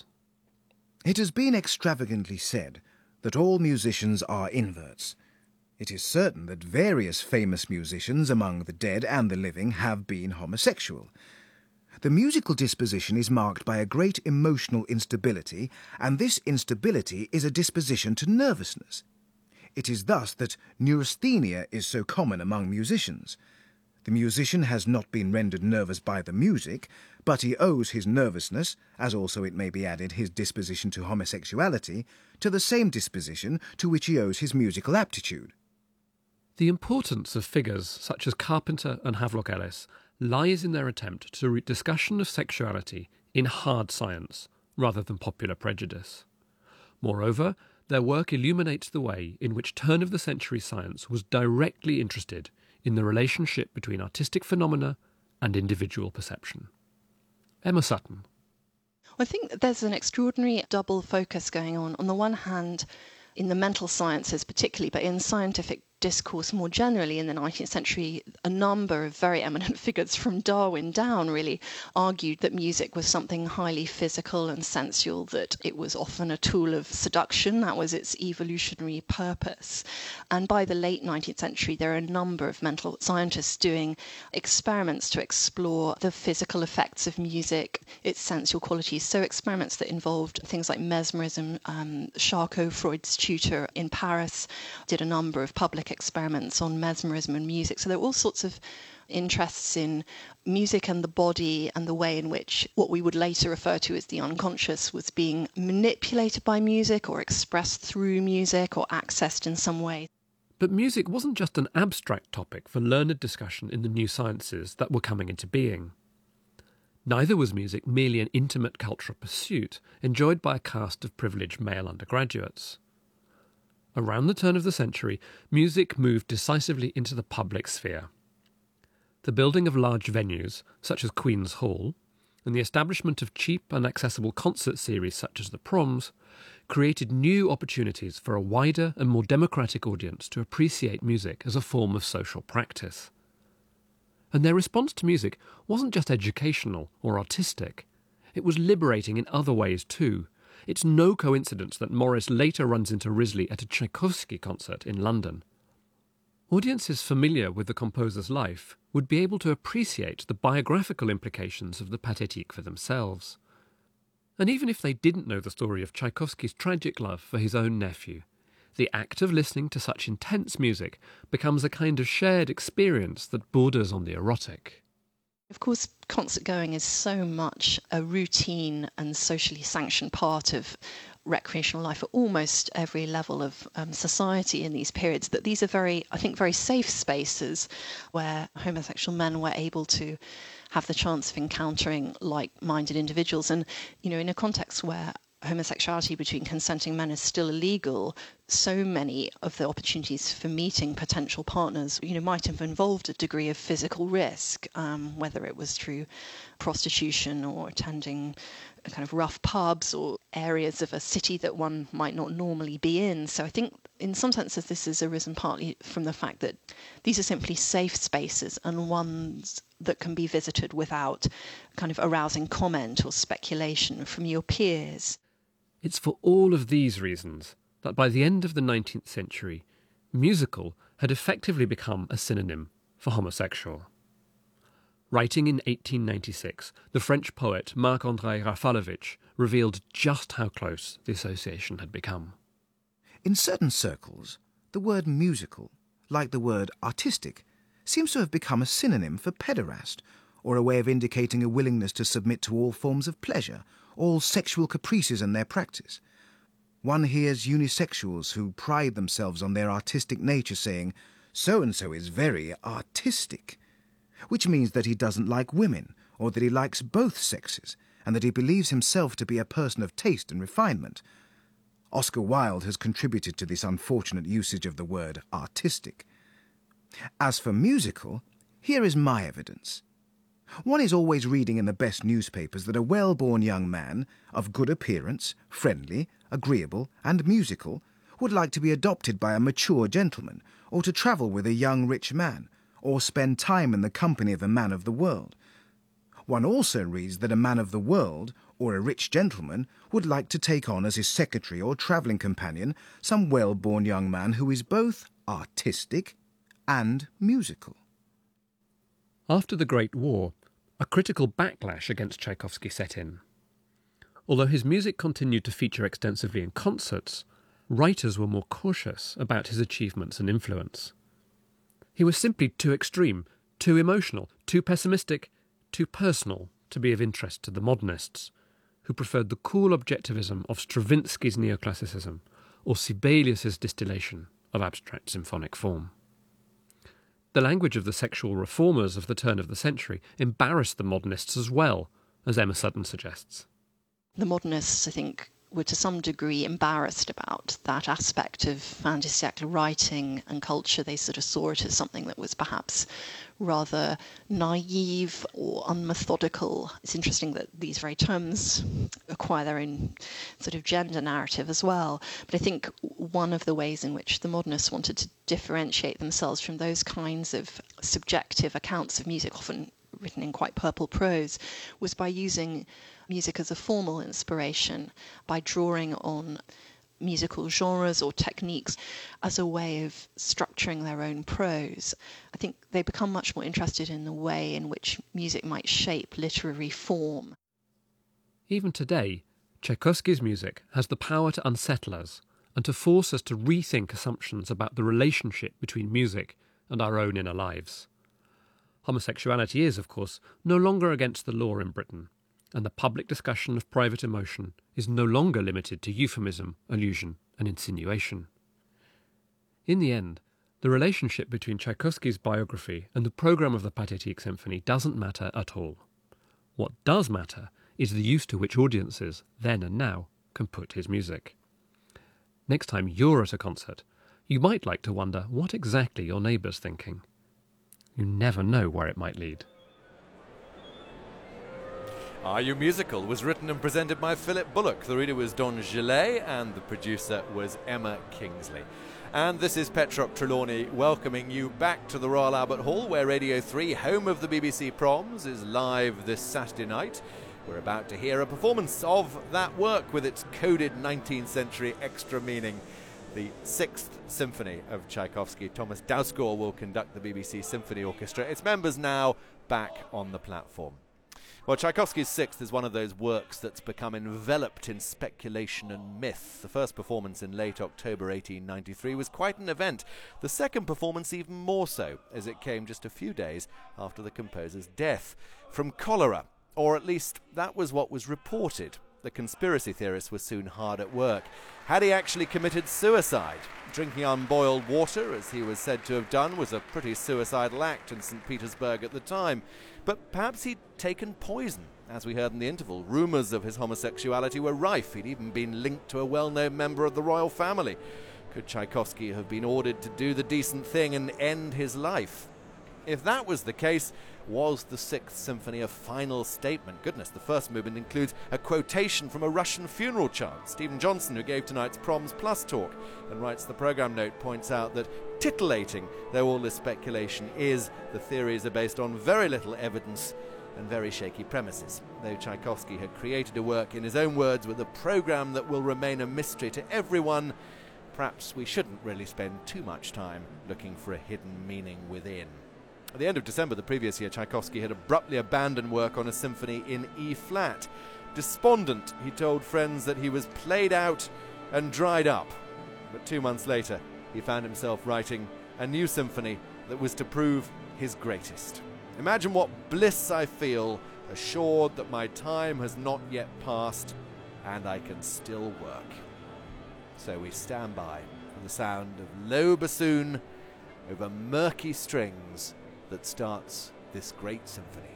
It has been extravagantly said that all musicians are inverts. It is certain that various famous musicians among the dead and the living have been homosexual. The musical disposition is marked by a great emotional instability, and this instability is a disposition to nervousness. It is thus that neurasthenia is so common among musicians. The musician has not been rendered nervous by the music, but he owes his nervousness, as also it may be added his disposition to homosexuality, to the same disposition to which he owes his musical aptitude. The importance of figures such as Carpenter and Havelock Ellis lies in their attempt to root discussion of sexuality in hard science rather than popular prejudice. Moreover, their work illuminates the way in which turn-of-the-century science was directly interested in the relationship between artistic phenomena and individual perception. Emma Sutton. I think that there's an extraordinary double focus going on. On the one hand, in the mental sciences particularly, but in scientific discourse more generally in the 19th century, a number of very eminent figures from Darwin down really argued that music was something highly physical and sensual, that it was often a tool of seduction, that was its evolutionary purpose. And by the late 19th century, there are a number of mental scientists doing experiments to explore the physical effects of music, its sensual qualities. So experiments that involved things like mesmerism. Charcot, Freud's tutor in Paris, did a number of public experiments on mesmerism and music. So there are all sorts of interests in music and the body and the way in which what we would later refer to as the unconscious was being manipulated by music or expressed through music or accessed in some way. But music wasn't just an abstract topic for learned discussion in the new sciences that were coming into being. Neither was music merely an intimate cultural pursuit enjoyed by a caste of privileged male undergraduates. Around the turn of the century, music moved decisively into the public sphere. The building of large venues, such as Queen's Hall, and the establishment of cheap and accessible concert series such as the Proms, created new opportunities for a wider and more democratic audience to appreciate music as a form of social practice. And their response to music wasn't just educational or artistic, it was liberating in other ways too. It's no coincidence that Morris later runs into Risley at a Tchaikovsky concert in London. Audiences familiar with the composer's life would be able to appreciate the biographical implications of the Pathétique for themselves. And even if they didn't know the story of Tchaikovsky's tragic love for his own nephew, the act of listening to such intense music becomes a kind of shared experience that borders on the erotic. Of course, concert going is so much a routine and socially sanctioned part of recreational life at almost every level of society in these periods, that these are very safe spaces where homosexual men were able to have the chance of encountering like-minded individuals. And, in a context where homosexuality between consenting men is still illegal, so many of the opportunities for meeting potential partners, might have involved a degree of physical risk, whether it was through prostitution or attending kind of rough pubs or areas of a city that one might not normally be in. So I think in some senses this has arisen partly from the fact that these are simply safe spaces and ones that can be visited without kind of arousing comment or speculation from your peers. It's for all of these reasons that by the end of the 19th century, musical had effectively become a synonym for homosexual. Writing in 1896, the French poet Marc-André Rafalovich revealed just how close the association had become. In certain circles, the word musical, like the word artistic, seems to have become a synonym for pederast, or a way of indicating a willingness to submit to all forms of pleasure, all sexual caprices and their practice. One hears unisexuals who pride themselves on their artistic nature saying, "So-and-so is very artistic," which means that he doesn't like women, or that he likes both sexes, and that he believes himself to be a person of taste and refinement. Oscar Wilde has contributed to this unfortunate usage of the word artistic. As for musical, here is my evidence. One is always reading in the best newspapers that a well-born young man, of good appearance, friendly, agreeable, and musical, would like to be adopted by a mature gentleman, or to travel with a young rich man, or spend time in the company of a man of the world. One also reads that a man of the world, or a rich gentleman, would like to take on as his secretary or travelling companion some well-born young man who is both artistic and musical. After the Great War, a critical backlash against Tchaikovsky set in. Although his music continued to feature extensively in concerts, writers were more cautious about his achievements and influence. He was simply too extreme, too emotional, too pessimistic, too personal to be of interest to the modernists, who preferred the cool objectivism of Stravinsky's neoclassicism or Sibelius's distillation of abstract symphonic form. The language of the sexual reformers of the turn of the century embarrassed the modernists as well, as Emma Sutton suggests. The modernists, I think, were to some degree embarrassed about that aspect of fin de siècle writing and culture. They sort of saw it as something that was perhaps rather naive or unmethodical. It's interesting that these very terms acquire their own sort of gender narrative as well. But I think one of the ways in which the modernists wanted to differentiate themselves from those kinds of subjective accounts of music, often written in quite purple prose, was by using music as a formal inspiration, by drawing on musical genres or techniques as a way of structuring their own prose. I think they become much more interested in the way in which music might shape literary form. Even today, Tchaikovsky's music has the power to unsettle us and to force us to rethink assumptions about the relationship between music and our own inner lives. Homosexuality is, of course, no longer against the law in Britain, and the public discussion of private emotion is no longer limited to euphemism, allusion, and insinuation. In the end, the relationship between Tchaikovsky's biography and the programme of the Pathétique Symphony doesn't matter at all. What does matter is the use to which audiences, then and now, can put his music. Next time you're at a concert, you might like to wonder what exactly your neighbour's thinking. You never know where it might lead. Are You Musical was written and presented by Philip Bullock. The reader was Don Gillet and the producer was Emma Kingsley. And this is Petrock Trelawney welcoming you back to the Royal Albert Hall, where Radio 3, home of the BBC Proms, is live this Saturday night. We're about to hear a performance of that work with its coded 19th century extra meaning. the Sixth Symphony of Tchaikovsky. Thomas Dausgaard will conduct the BBC Symphony Orchestra. Its members now back on the platform. Well, Tchaikovsky's Sixth is one of those works that's become enveloped in speculation and myth. The first performance in late October 1893 was quite an event. The second performance even more so, as it came just a few days after the composer's death from cholera, or at least that was what was reported. The conspiracy theorists were soon hard at work. Had he actually committed suicide? Drinking unboiled water, as he was said to have done, was a pretty suicidal act in St. Petersburg at the time. But perhaps he'd taken poison, as we heard in the interval. Rumours of his homosexuality were rife. He'd even been linked to a well-known member of the royal family. Could Tchaikovsky have been ordered to do the decent thing and end his life? If that was the case, was the Sixth Symphony a final statement? Goodness, the first movement includes a quotation from a Russian funeral chant. Stephen Johnson, who gave tonight's Proms Plus talk and writes the programme note, points out that titillating though all this speculation is, the theories are based on very little evidence and very shaky premises. Though Tchaikovsky had created a work, in his own words, with a programme that will remain a mystery to everyone, perhaps we shouldn't really spend too much time looking for a hidden meaning within. At the end of December the previous year, Tchaikovsky had abruptly abandoned work on a symphony in E-flat. Despondent, he told friends that he was played out and dried up. But 2 months later, he found himself writing a new symphony that was to prove his greatest. Imagine what bliss I feel, assured that my time has not yet passed and I can still work. So we stand by for the sound of low bassoon over murky strings that starts this great symphony.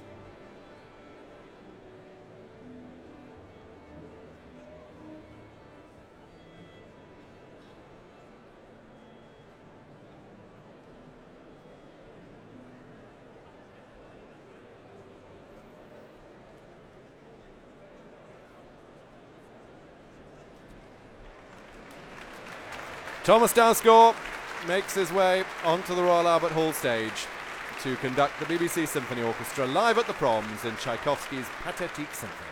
Thomas Dausgaard makes his way onto the Royal Albert Hall stage to conduct the BBC Symphony Orchestra live at the Proms in Tchaikovsky's Pathétique Symphony.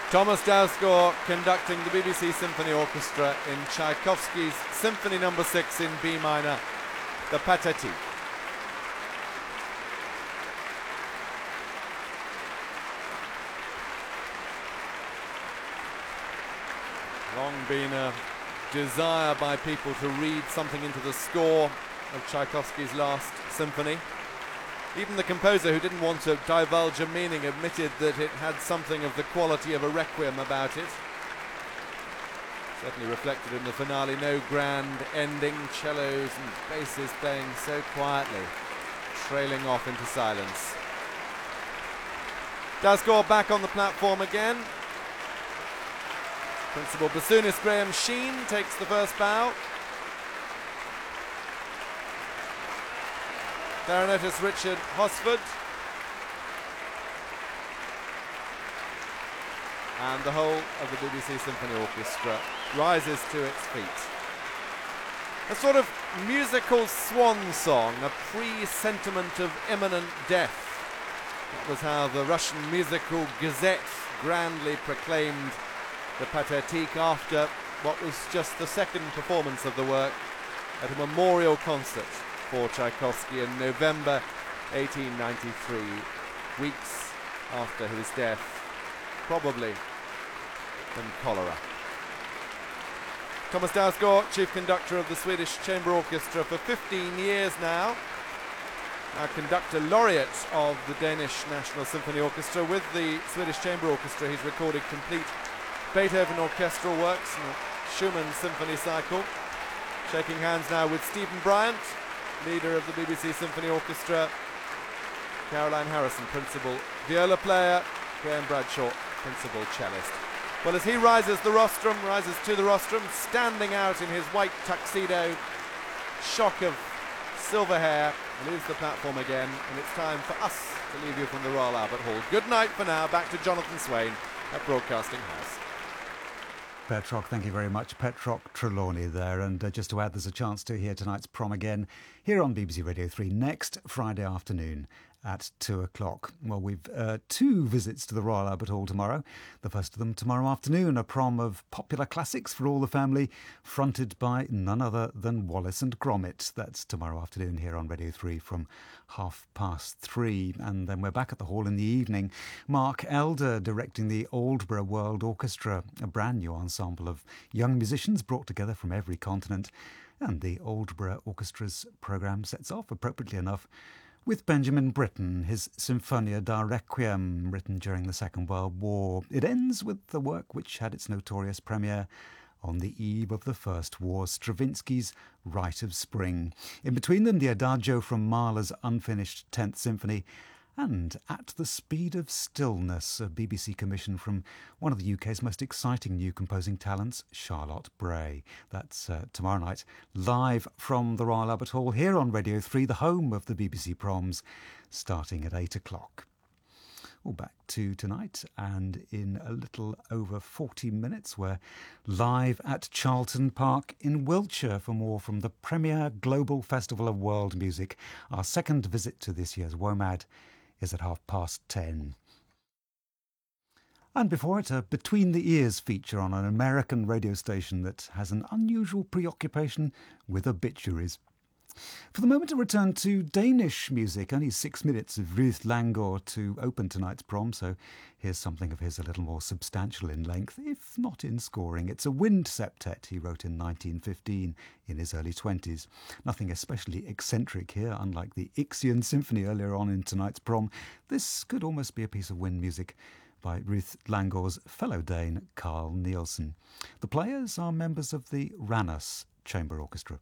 Thomas Dausgaard conducting the BBC Symphony Orchestra in Tchaikovsky's Symphony No. 6 in B minor, the Pathétique. Long been a desire by people to read something into the score of Tchaikovsky's last symphony. Even the composer, who didn't want to divulge a meaning, admitted that it had something of the quality of a requiem about it. Certainly reflected in the finale. No grand ending, cellos and basses playing so quietly, trailing off into silence. Dausgaard back on the platform again. Principal bassoonist Graham Sheen takes the first bow. Clarinetist Richard Hosford. And the whole of the BBC Symphony Orchestra rises to its feet. A sort of musical swan song, a pre-sentiment of imminent death. That was how the Russian Musical Gazette grandly proclaimed the Pathétique after what was just the second performance of the work at a memorial concert for Tchaikovsky in November 1893, weeks after his death, probably from cholera. Thomas Dausgaard, chief conductor of the Swedish Chamber Orchestra for 15 years now conductor laureate of the Danish National Symphony Orchestra. With the Swedish Chamber Orchestra, he's recorded complete Beethoven orchestral works and the Schumann Symphony Cycle. Shaking hands now with Stephen Bryant, leader of the BBC Symphony Orchestra, Caroline Harrison, principal viola player, Graham Bradshaw, principal cellist. Well, as he rises to the rostrum, standing out in his white tuxedo, shock of silver hair, leaves the platform again, and it's time for us to leave you from the Royal Albert Hall. Good night for now. Back to Jonathan Swain at Broadcasting House. Petroc, thank you very much. Petroc Trelawney there. And just to add, there's a chance to hear tonight's prom again here on BBC Radio 3 next Friday afternoon at 2 o'clock. Well, we've two visits to the Royal Albert Hall tomorrow. The first of them tomorrow afternoon, a prom of popular classics for all the family, fronted by none other than Wallace and Gromit. That's tomorrow afternoon here on Radio 3 from 3:30. And then we're back at the hall in the evening. Mark Elder directing the Aldborough World Orchestra, a brand new ensemble of young musicians brought together from every continent. And the Aldborough Orchestra's programme sets off, appropriately enough, with Benjamin Britten, his Symphonia da Requiem, written during the Second World War. It ends with the work which had its notorious premiere on the eve of the First War, Stravinsky's Rite of Spring. In between them, the Adagio from Mahler's unfinished 10th Symphony, and At the Speed of Stillness, a BBC commission from one of the UK's most exciting new composing talents, Charlotte Bray. That's tomorrow night, live from the Royal Albert Hall here on Radio 3, the home of the BBC Proms, starting at 8 o'clock. Well, back to tonight, and in a little over 40 minutes, we're live at Charlton Park in Wiltshire for more from the premier Global Festival of World Music. Our second visit to this year's WOMAD is at 10:30. And before it, a Between the Ears feature on an American radio station that has an unusual preoccupation with obituaries. For the moment, a return to Danish music. Only 6 minutes of Ruth Langgaard to open tonight's prom, so here's something of his a little more substantial in length, if not in scoring. It's a wind septet he wrote in 1915 in his early 20s. Nothing especially eccentric here, unlike the Ixion Symphony earlier on in tonight's prom. This could almost be a piece of wind music by Ruth Langgaard's fellow Dane, Carl Nielsen. The players are members of the Ranus Chamber Orchestra.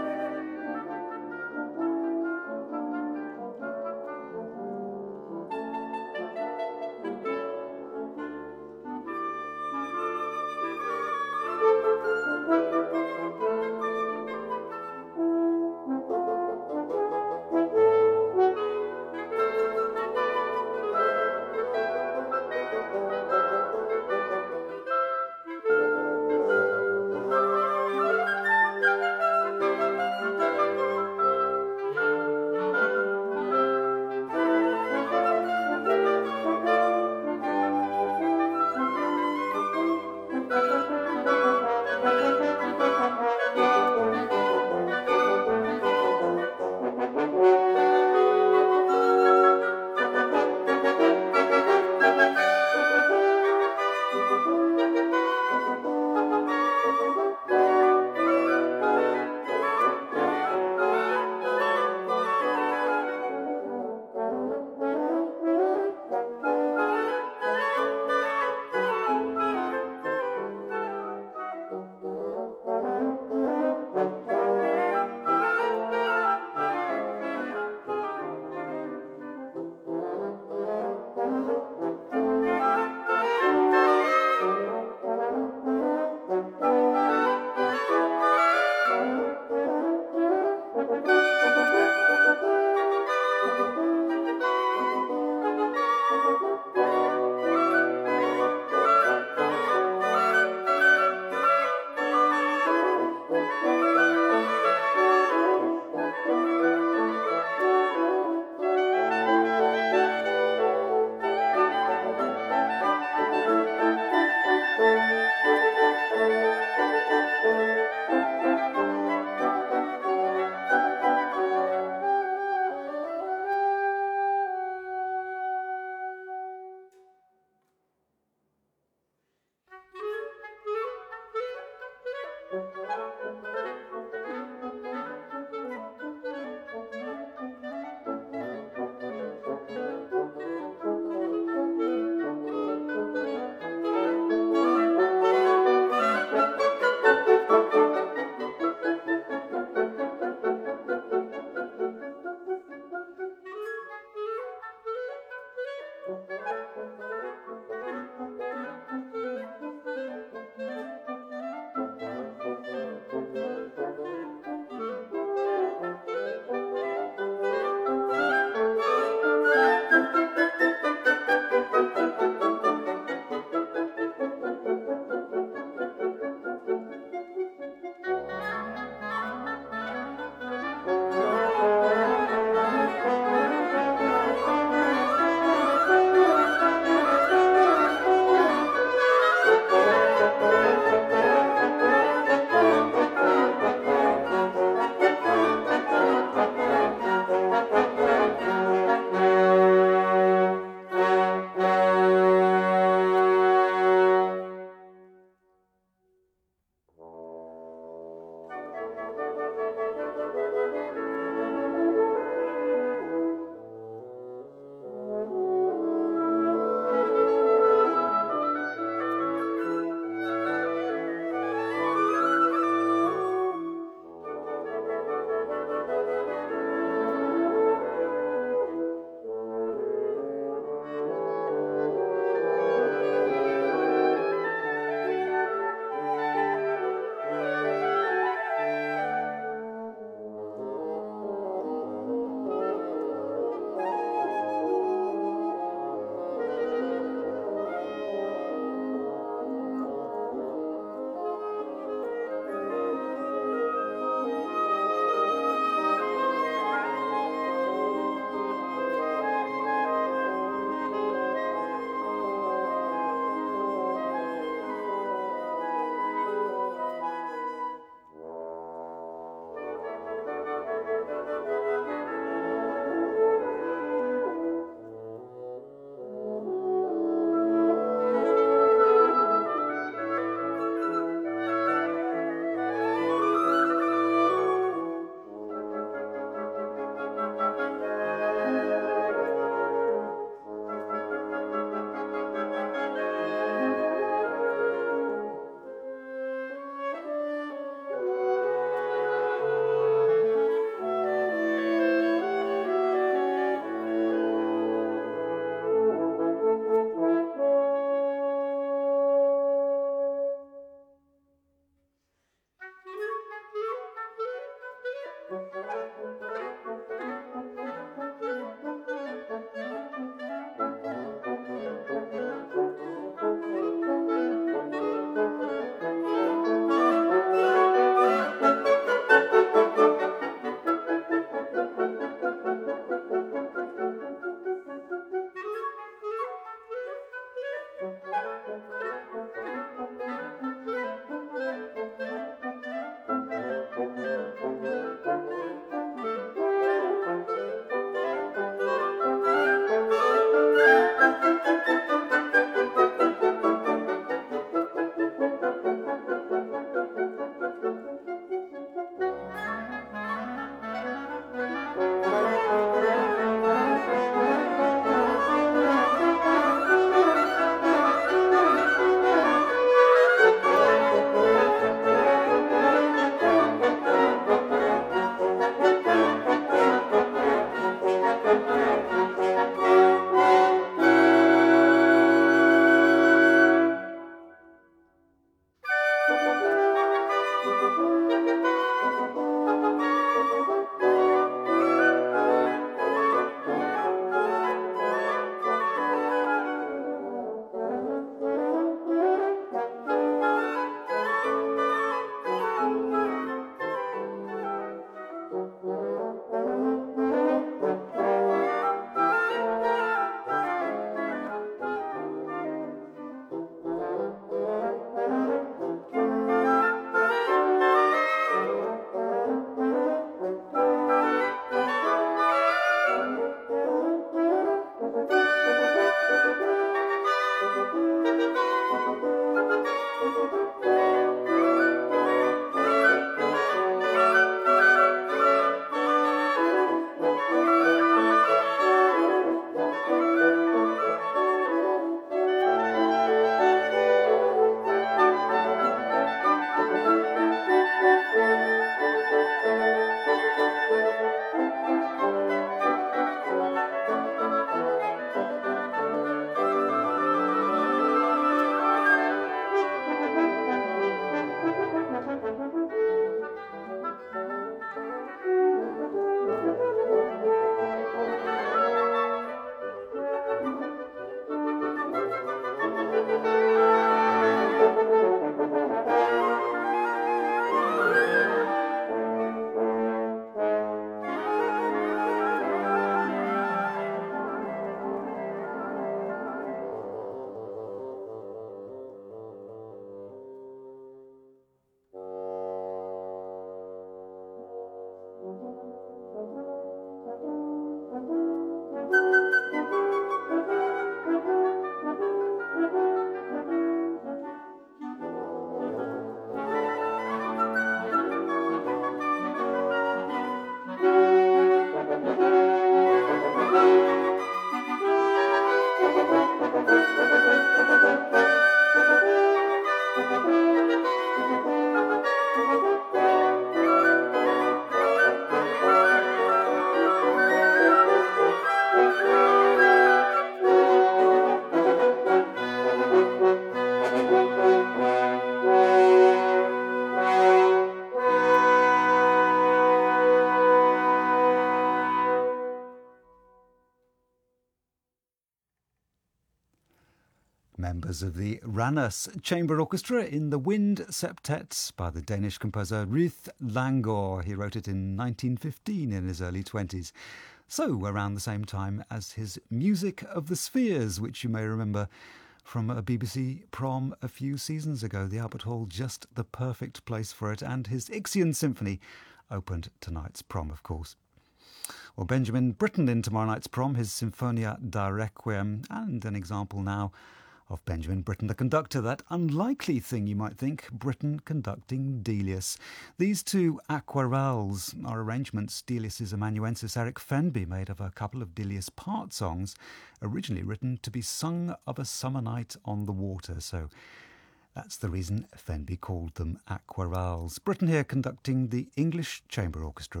Members of the Randers Chamber Orchestra in the Wind Septet by the Danish composer Ruth Langgaard. He wrote it in 1915 in his early 20s. So, around the same time as his Music of the Spheres, which you may remember from a BBC prom a few seasons ago. The Albert Hall, just the perfect place for it. And his Ixion Symphony opened tonight's prom, of course. Well, Benjamin Britten in tomorrow night's prom, his Symphonia da Requiem, and an example now of Benjamin Britten, the conductor. That unlikely thing, you might think, Britten conducting Delius. These two aquarelles are arrangements Delius's amanuensis Eric Fenby made of a couple of Delius part songs, originally written to be sung of a summer night on the water. So that's the reason Fenby called them aquarelles. Britten here conducting the English Chamber Orchestra.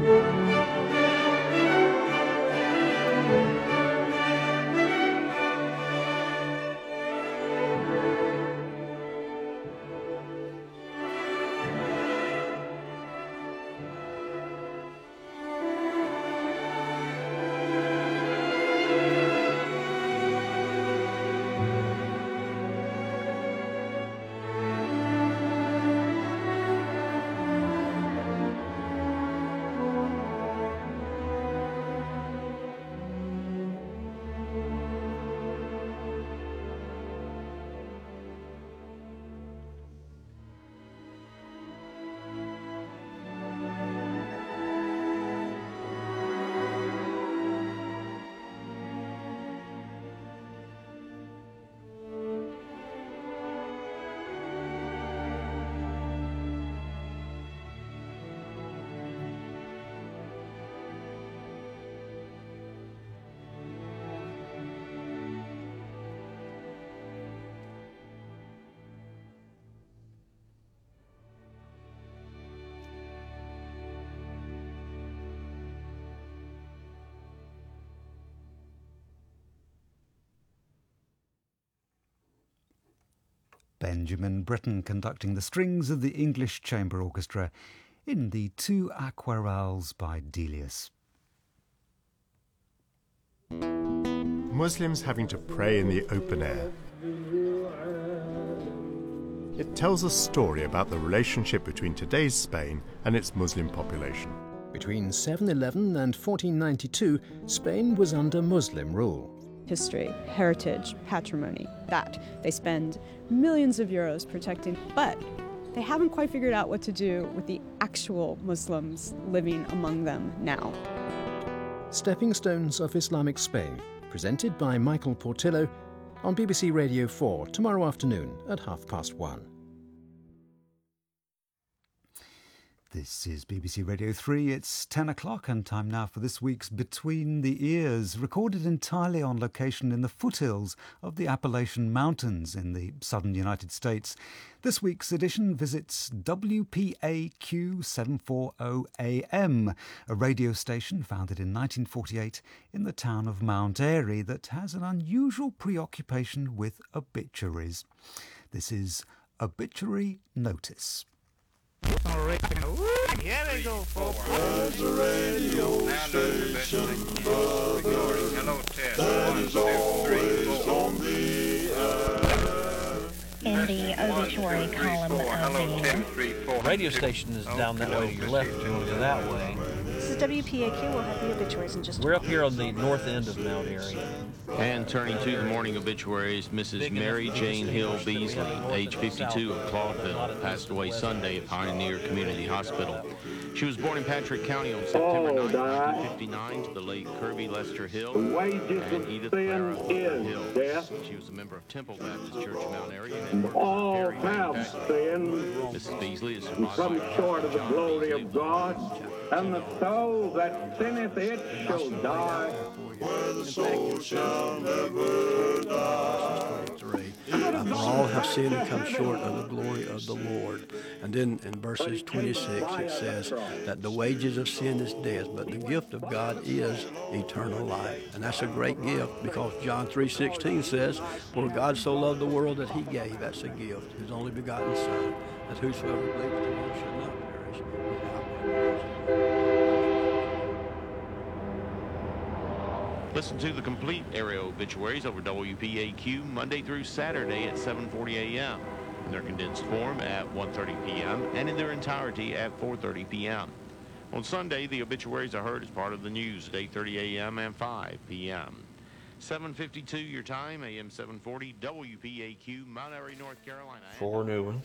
Benjamin Britten conducting the strings of the English Chamber Orchestra in the Two Aquarelles by Delius. Muslims having to pray in the open air. It tells a story about the relationship between today's Spain and its Muslim population. Between 711 and 1492, Spain was under Muslim rule. History, heritage, patrimony, that they spend millions of euros protecting, but they haven't quite figured out what to do with the actual Muslims living among them now. Stepping Stones of Islamic Spain, presented by Michael Portillo on BBC Radio 4 tomorrow afternoon at 1:30. This is BBC Radio 3. It's 10 o'clock and time now for this week's Between the Ears, recorded entirely on location in the foothills of the Appalachian Mountains in the southern United States. This week's edition visits WPAQ 740 AM, a radio station founded in 1948 in the town of Mount Airy that has an unusual preoccupation with obituaries. This is Obituary Notice. Here we go, folks. There's a radio station. Hello, Ted. 1, 2, 3, 4. In the obituary column of the radio station is down that way to your left if you want to go that way. This is WPAQ. We'll have the obituaries in just a We're up here on the north end of Mount Airy. And turning to the morning obituaries, Mrs. Mary Jane Hill Beasley, age 52 of Claude, passed away Sunday at Pioneer Community Hospital. She was born in Patrick County on September 9, 1959, to the late Kirby Lester Hill and Edith Clara Hill. She was a member of Temple Baptist Church in Mount Airy and worked all have sinned, Mrs. Beasley is and come short of the glory of God, and the soul that sinneth it shall die. Where the soul shall never die. For all have sinned and come short of the glory of the Lord. And then in verses 26 it says that the wages of sin is death, but the gift of God is eternal life. And that's a great gift because John 3:16 says, for God so loved the world that he gave, that's a gift, his only begotten Son, that whosoever believes in him shall not perish without repentance. Listen to the complete area obituaries over WPAQ Monday through Saturday at 7:40 a.m. in their condensed form at 1:30 p.m. and in their entirety at 4:30 p.m. On Sunday, the obituaries are heard as part of the news at 8:30 a.m. and 5 p.m. 7:52 your time, AM 740, WPAQ, Mount Airy, North Carolina. 4 new ones.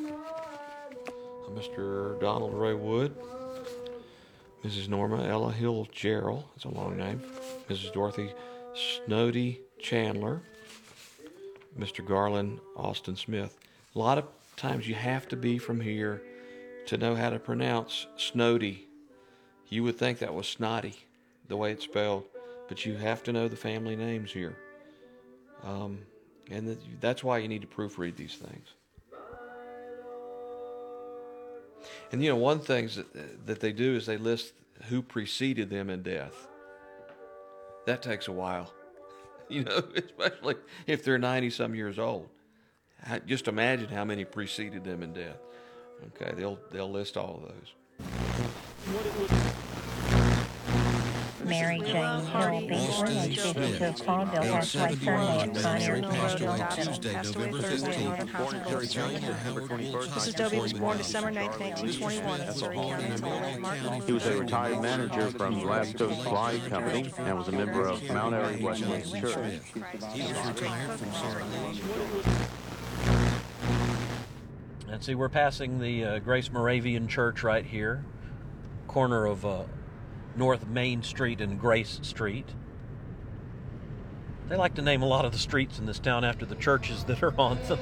Mr. Donald Ray Wood. Mrs. Norma Ella Hill Gerald, it's a long name. Mrs. Dorothy Snowdy Chandler. Mr. Garland Austin Smith. A lot of times you have to be from here to know how to pronounce Snowdy. You would think that was snotty, the way it's spelled, but you have to know the family names here. And that's why you need to proofread these things. And one thing that they do is they list who preceded them in death. That takes a while, especially if they're 90-some years old. Just imagine how many preceded them in death. Okay, they'll list all of those. Mary Jane Hill Beaver and Bishop of Farmville has white surname Pioneer Mrs. Dobie was born December 9, 1921 in Surrey County. He was a retired manager from Glasgow Supply Company and was a member of Mount Airy Wesleyan Church. He was retired from Surrey. And see, we're passing the Grace Moravian Church right here, corner of North Main Street and Grace Street. They like to name a lot of the streets in this town after the churches that are on them.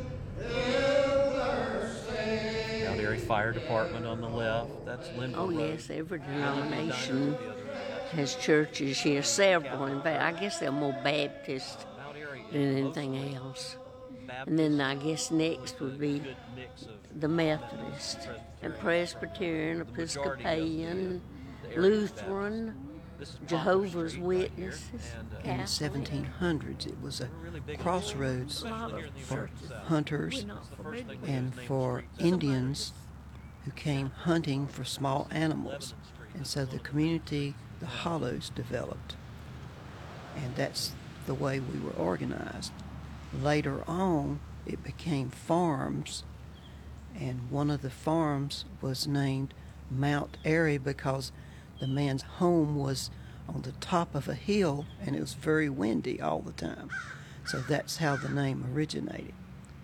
Mount Airy Fire Department on the left. That's Linville Road. Yes, every denomination has churches here, several. In fact, I guess they're more Baptist than anything else. And then I guess next would be the Methodist and Presbyterian, Episcopalian, Lutheran, Jehovah's Witnesses. In the 1700s, it was a crossroads for hunters and for Indians who came hunting for small animals. And so the community, the Hollows, developed. And that's the way we were organized. Later on, it became farms, and one of the farms was named Mount Airy because the man's home was on the top of a hill, and it was very windy all the time. So that's how the name originated.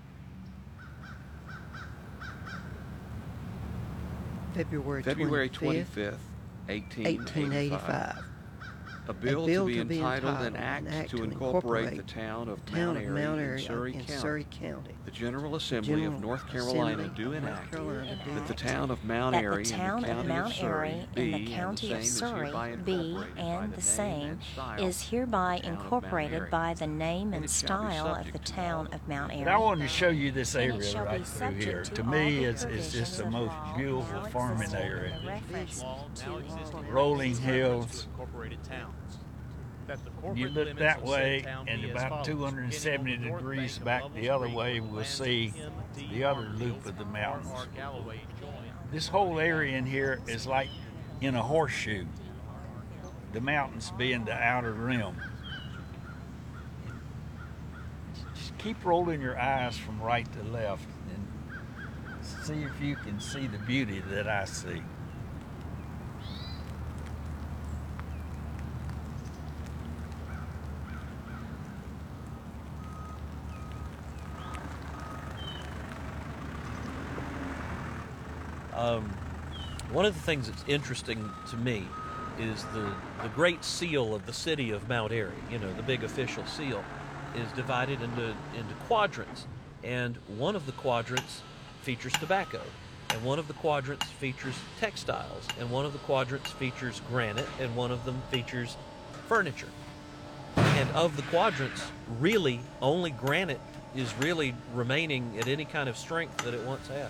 February 25th, 1885. A bill to be entitled an act to incorporate the town of Mount Airy in Surrey County. The General Assembly of North Carolina do enact that the town of Mount Airy and the county of Surrey be and the same is hereby incorporated by the name and style of the town of Mount Airy. I wanted to show you this area right through here. To me, it's just the most beautiful farming area. Rolling hills. You look that way, and about 270 degrees back the other way, we'll see the other loop of the mountains. This whole area in here is like in a horseshoe, the mountains being the outer rim. Just keep rolling your eyes from right to left and see if you can see the beauty that I see. One of the things that's interesting to me is the great seal of the city of Mount Airy, the big official seal, is divided into quadrants. And one of the quadrants features tobacco, and one of the quadrants features textiles, and one of the quadrants features granite, and one of them features furniture. And of the quadrants, really, only granite is really remaining at any kind of strength that it once had.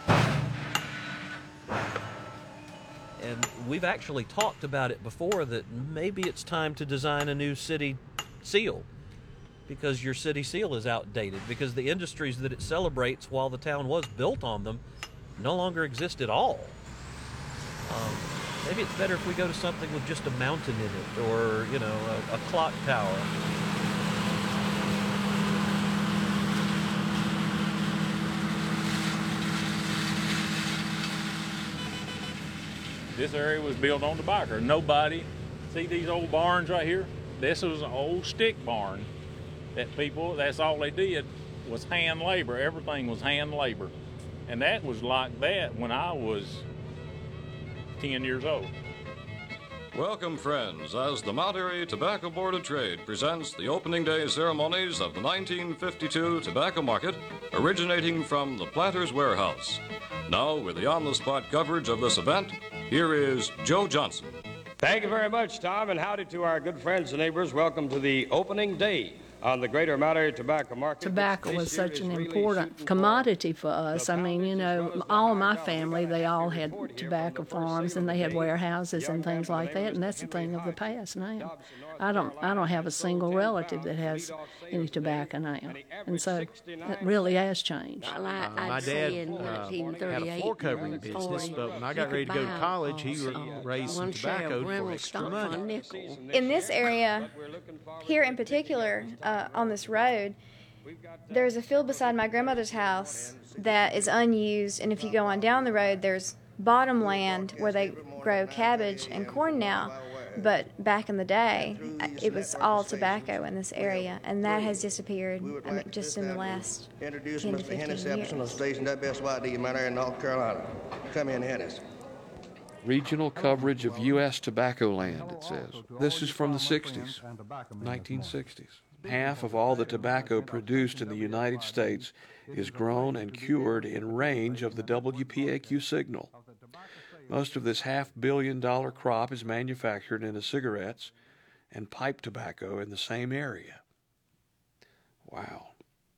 And we've actually talked about it before that maybe it's time to design a new city seal, because your city seal is outdated, because the industries that it celebrates while the town was built on them no longer exist at all. Maybe it's better if we go to something with just a mountain in it, or, a clock tower. This area was built on tobacco. Nobody, see these old barns right here? This was an old stick barn that's all they did was hand labor. Everything was hand labor. And that was like that when I was 10 years old. Welcome, friends, as the Mount Airy Tobacco Board of Trade presents the opening day ceremonies of the 1952 tobacco market, originating from the Planters Warehouse. Now, with the on-the-spot coverage of this event, here is Joe Johnson. Thank you very much, Tom, and howdy to our good friends and neighbors. Welcome to the opening day on the greater Mount Airy tobacco market. Tobacco was such an important commodity for us. I mean, you know, all my family, they all had tobacco farms and they had warehouses and things like that, and that's a thing of the past now. I don't have a single relative that has any tobacco now, and so it really has changed. My dad had a floor covering business, but when I got ready to go to college, he raised some tobacco for extra money. In this area, here in particular, on this road, there's a field beside my grandmother's house that is unused, and if you go on down the road, there's bottom land where they grow cabbage and corn now. But back in the day, it was all tobacco in this area, and that has disappeared just in the last 10 to 15 years. Station WSYD in Mount Airy, North Carolina. Come in, Hennis. Regional coverage of U.S. tobacco land, it says. This is from the 60s, 1960s. Half of all the tobacco produced in the United States is grown and cured in range of the WPAQ signal. Most of this $500 million crop is manufactured into cigarettes and pipe tobacco in the same area. Wow.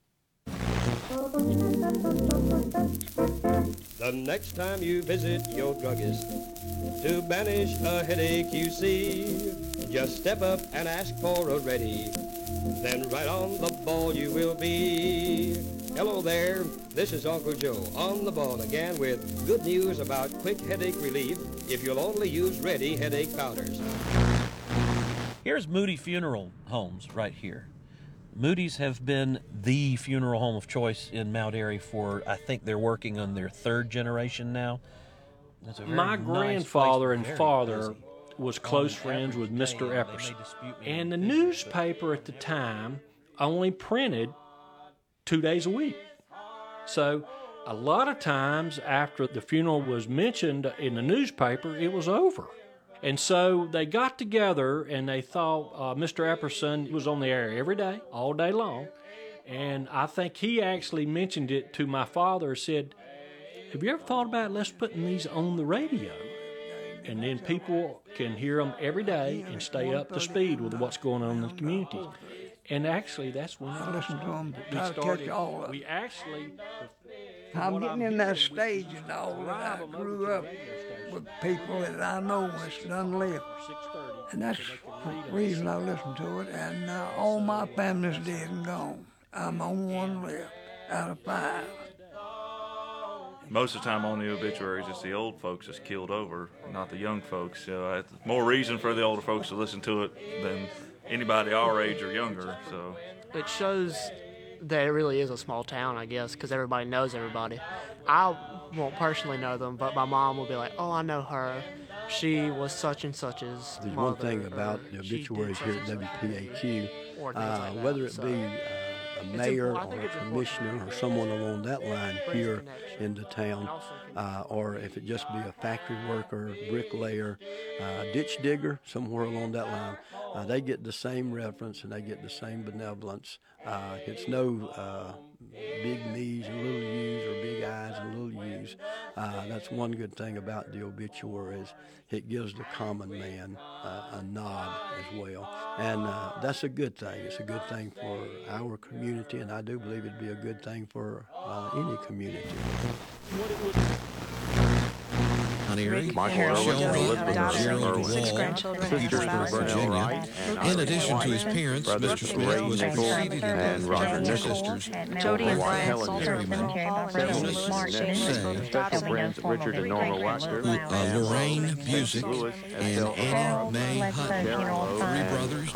The next time you visit your druggist to banish a headache you see, just step up and ask for a ready. Then right on the ball you will be. Hello there, this is Uncle Joe on the ball again with good news about quick headache relief if you'll only use Ready headache powders. Here's Moody Funeral Homes right here. Moody's have been the funeral home of choice in Mount Airy for, I think they're working on their third generation now. My grandfather and father was close friends with Mr. Epperson, and the newspaper at the time only printed 2 days a week. So a lot of times after the funeral was mentioned in the newspaper, it was over. And so they got together and they thought Mr. Epperson was on the air every day, all day long. And I think he actually mentioned it to my father, said, have you ever thought about let's putting these on the radio? And then people can hear them every day and stay up to speed with what's going on in the community. And actually, that's when I listen to them, we try to started. catch all of it. We actually... I'm getting in that stage and all that I grew up with people that I know that's done lived. And that's the reason I listen to it. And all my family's dead and gone. I'm on one left out of 5. Most of the time on the obituaries, it's the old folks that's killed over, not the young folks. So it's more reason for the older folks to listen to it than anybody our age or younger. So it shows that it really is a small town, I guess, because everybody knows everybody. I won't personally know them, but my mom will be like, oh, I know her. She was such and such's There's mother. one thing about the obituaries here at WPAQ, whether it be a mayor or a commissioner or someone along that line here in the town, or if it just be a factory worker, bricklayer, ditch digger, somewhere along that line, they get the same reference and they get the same benevolence. It's no big me's and little u's or big I's and little u's. That's one good thing about the obituary is it gives the common man a nod as well. And that's a good thing. It's a good thing for our community, and I do believe it'd be a good thing for any community. Michael Irwin, Elizabeth Sisters Virginia. In addition to his parents, Mr. Smith was preceded and Roger Nichols, Jody and Brian friends Richard and Norma Wachter, Lorraine Busick, and Annie Mae Hunt, 3 brothers.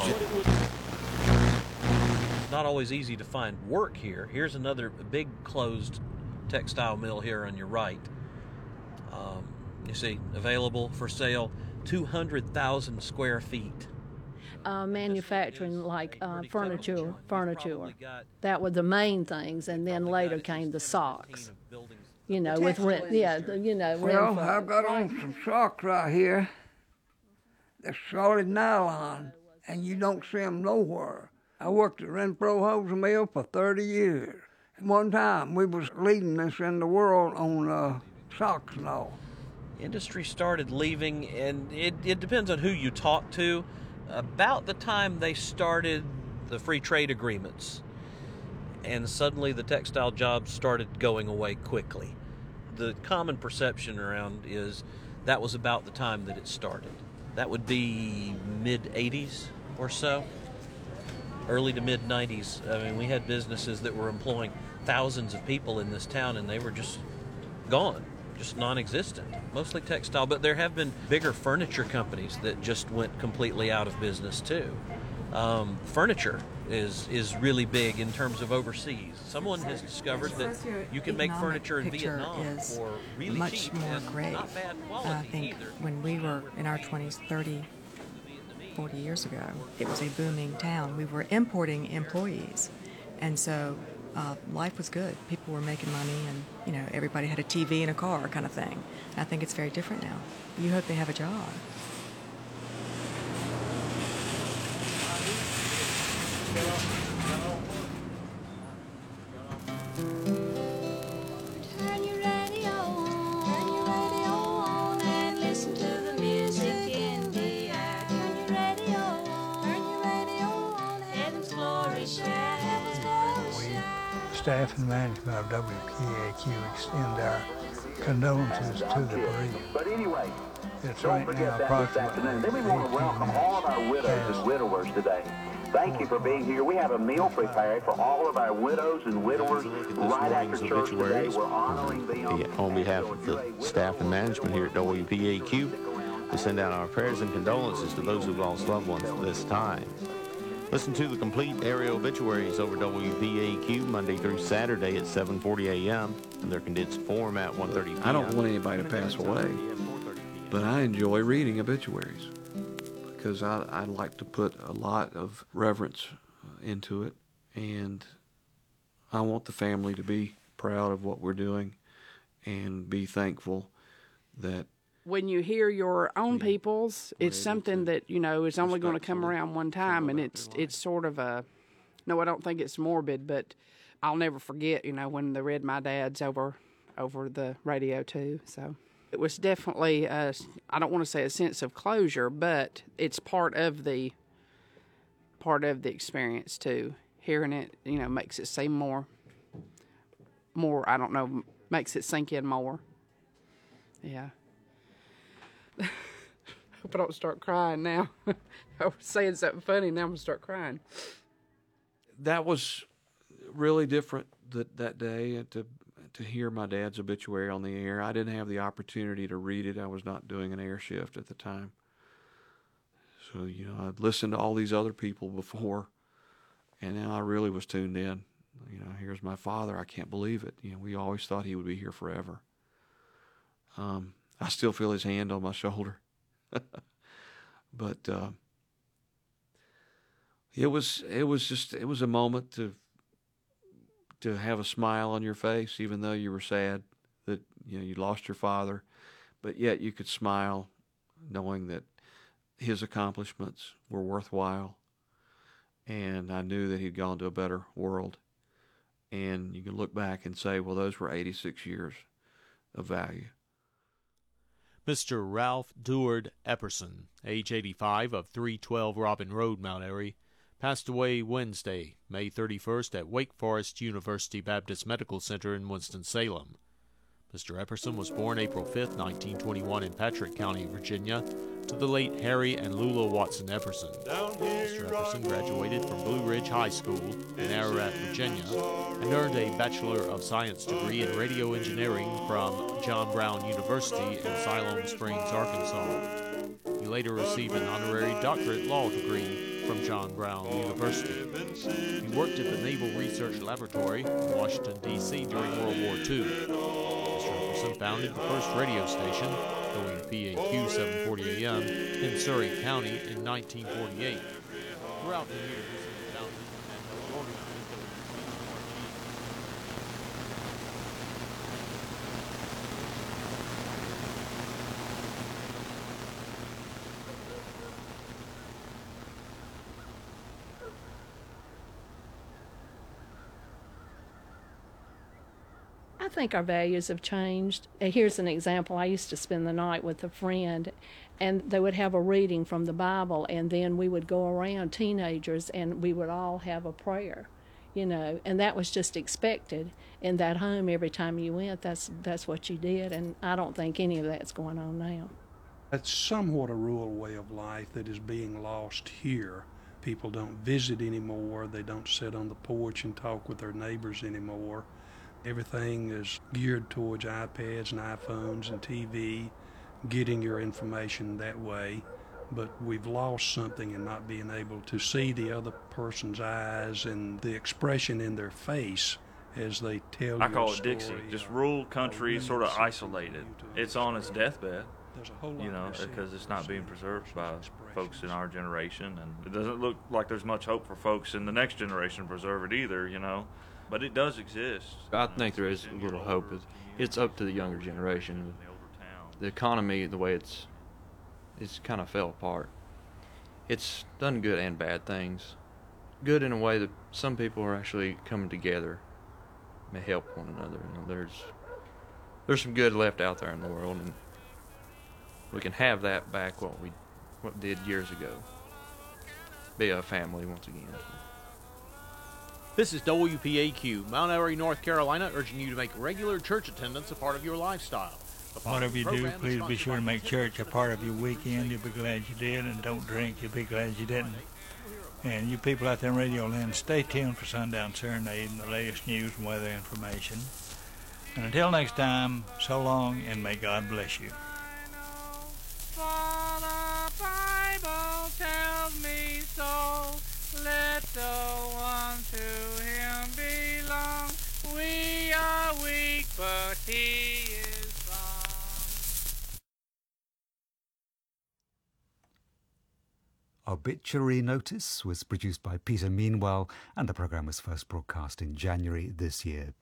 It's not always easy to find work here. Here's another big closed textile mill here on your right. You see, available for sale, 200,000 square feet. Manufacturing like furniture. That were the main things, and then later came the socks. You know, with rent. Yeah, you know. Well, I've got on some socks right here. They're solid nylon, and you don't see them nowhere. I worked at Renfro Hose Mill for 30 years. And one time, we was leading this in the world on socks and all. Industry started leaving, and it depends on who you talk to. About the time they started the free trade agreements, and suddenly the textile jobs started going away quickly. The common perception around is that was about the time that it started. That would be mid-'80s or so, early to mid-'90s. I mean, we had businesses that were employing thousands of people in this town, and they were just gone, just non-existent, mostly textile. But there have been bigger furniture companies that just went completely out of business too. Furniture is really big in terms of overseas. Someone has discovered that you can make furniture in Vietnam for really much cheap more and great. not bad quality I think either. when we were in our 20s, 30, 40 years ago, it was a booming town. We were importing employees, and so life was good. People were making money, and everybody had a TV and a car kind of thing. I think it's very different now. You hope they have a job. Turn your radio on and listen to the music in the air. Turn your radio on, Heaven's Glory share. Staff and management of WPAQ extend our condolences to the bereaved. But anyway, It's don't right forget now that this afternoon. approximately Then we want to 18 welcome all of our minutes widows past and widowers today. Thank you for being here. We have a meal prepared for all of our widows and widowers right after church today. We're honoring them. On behalf of the staff and management here at WPAQ, we send out our prayers and condolences to those who've lost loved ones at this time. Listen to the complete area obituaries over WPAQ Monday through Saturday at 7:40 a.m. and their condensed form at 1:30 p.m. I don't want anybody to pass away, but I enjoy reading obituaries because I like to put a lot of reverence into it, and I want the family to be proud of what we're doing and be thankful that when you hear your own people's, it's something that, is only going to come around one time, and it's sort of a, no, I don't think it's morbid, but I'll never forget, when they read my dad's over the radio too. So it was definitely, I don't want to say a sense of closure, but it's part of the experience too. Hearing it, makes it seem more, I don't know, makes it sink in more. Yeah. Hope I don't start crying now. I was saying something funny, now I'm going to start crying. that was really different that day, and to hear my dad's obituary on the air. I didn't have the opportunity to read it. I was not doing an air shift at the time. So, I'd listened to all these other people before, and now I really was tuned in. Here's my father. I can't believe it. We always thought he would be here forever. I still feel his hand on my shoulder. But it was a moment to have a smile on your face, even though you were sad that you lost your father, but yet you could smile knowing that his accomplishments were worthwhile, and I knew that he'd gone to a better world. And you can look back and say, well, those were 86 years of value. Mr. Ralph Deward Epperson, age 85, of 312 Robin Road, Mount Airy, passed away Wednesday, May 31st at Wake Forest University Baptist Medical Center in Winston-Salem. Mr. Epperson was born April 5, 1921 in Patrick County, Virginia, to the late Harry and Lula Watson Epperson. Mr. Epperson graduated from Blue Ridge High School in Ararat, Virginia, and earned a Bachelor of Science degree in radio engineering from John Brown University in Siloam Springs, Arkansas. He later received an honorary doctorate law degree from John Brown University. He worked at the Naval Research Laboratory in Washington, D.C. during World War II. Mr. Epperson founded the first radio station, WPAQ 740 AM, in Surry County in 1948. Throughout the years, he founded and organized I think our values have changed. Here's an example. I used to spend the night with a friend, and they would have a reading from the Bible, and then we would go around, teenagers, and we would all have a prayer, you know, and that was just expected in that home. Every time you went, that's what you did, and I don't think any of that's going on now. That's somewhat a rural way of life that is being lost here. People don't visit anymore. They don't sit on the porch and talk with their neighbors anymore. Everything is geared towards iPads and iPhones and TV, getting your information that way. But we've lost something in not being able to see the other person's eyes and the expression in their face as they tell you. I call it Dixie, just rural country, sort of isolated. It's on its deathbed, you know, because it's not being preserved by folks in our generation, and it doesn't look like there's much hope for folks in the next generation to preserve it either, you know, but it does exist. I think there is a little hope. It's up to the younger generation. The economy, the way it's kind of fell apart. It's done good and bad things. Good in a way that some people are actually coming together, may help one another. You know, there's some good left out there in the world, and we can have that back what we did years ago. Be a family once again. This is WPAQ, Mount Airy, North Carolina, urging you to make regular church attendance a part of your lifestyle. Whatever you do, please be sure to make church a part of your weekend. You'll be glad you did, and don't drink. You'll be glad you didn't. And you people out there in Radio Land, stay tuned for Sundown Serenade and the latest news and weather information. And until next time, so long, and may God bless you. For the Bible tells me so, let the one to him belong. We are weak, but he is strong. Obituary Notice was produced by Peter Meanwell, and the programme was first broadcast in January this year.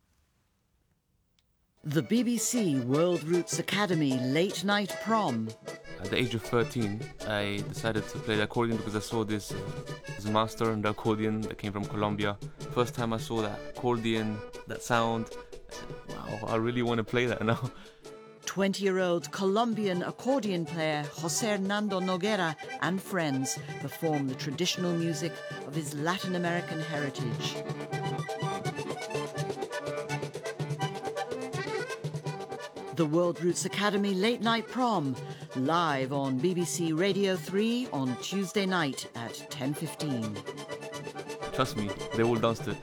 The BBC World Roots Academy Late Night Prom. At the age of 13, I decided to play the accordion because I saw this master on the accordion that came from Colombia. First time I saw that accordion, that sound, wow, I really want to play that now. 20-year-old Colombian accordion player José Hernando Noguera and friends perform the traditional music of his Latin American heritage. The World Roots Academy Late Night Prom, live on BBC Radio 3 on Tuesday night at 10:15. Trust me, they will dance to it.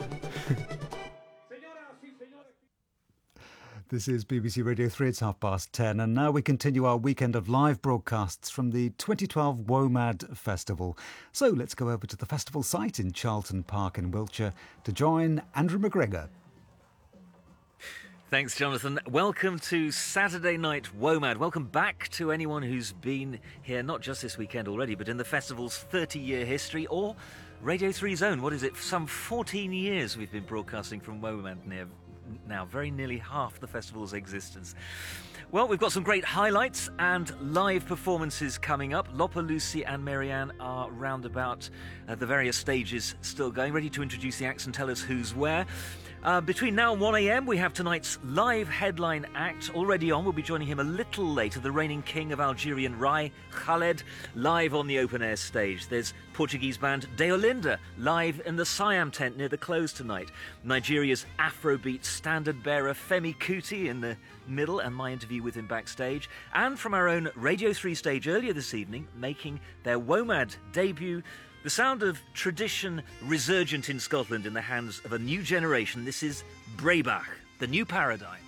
This is BBC Radio 3, it's 10:30, and now we continue our weekend of live broadcasts from the 2012 WOMAD Festival. So let's go over to the festival site in Charlton Park in Wiltshire to join Andrew McGregor. Thanks, Jonathan. Welcome to Saturday Night WOMAD. Welcome back to anyone who's been here, not just this weekend already, but in the festival's 30-year history, or Radio 3's own. What is it? Some 14 years we've been broadcasting from WOMAD now, very nearly half the festival's existence. Well, we've got some great highlights and live performances coming up. Lopa, Lucy and Marianne are roundabout the various stages still going, ready to introduce the acts and tell us who's where. Between now and 1 a.m, we have tonight's live headline act already on. We'll be joining him a little later, the reigning king of Algerian Rai, Khaled, live on the open-air stage. There's Portuguese band Deolinda, live in the Siam tent near the close tonight. Nigeria's Afrobeat standard-bearer Femi Kuti in the middle, and my interview with him backstage. And from our own Radio 3 stage earlier this evening, making their WOMAD debut, the sound of tradition resurgent in Scotland in the hands of a new generation. This is Breabach, the new paradigm.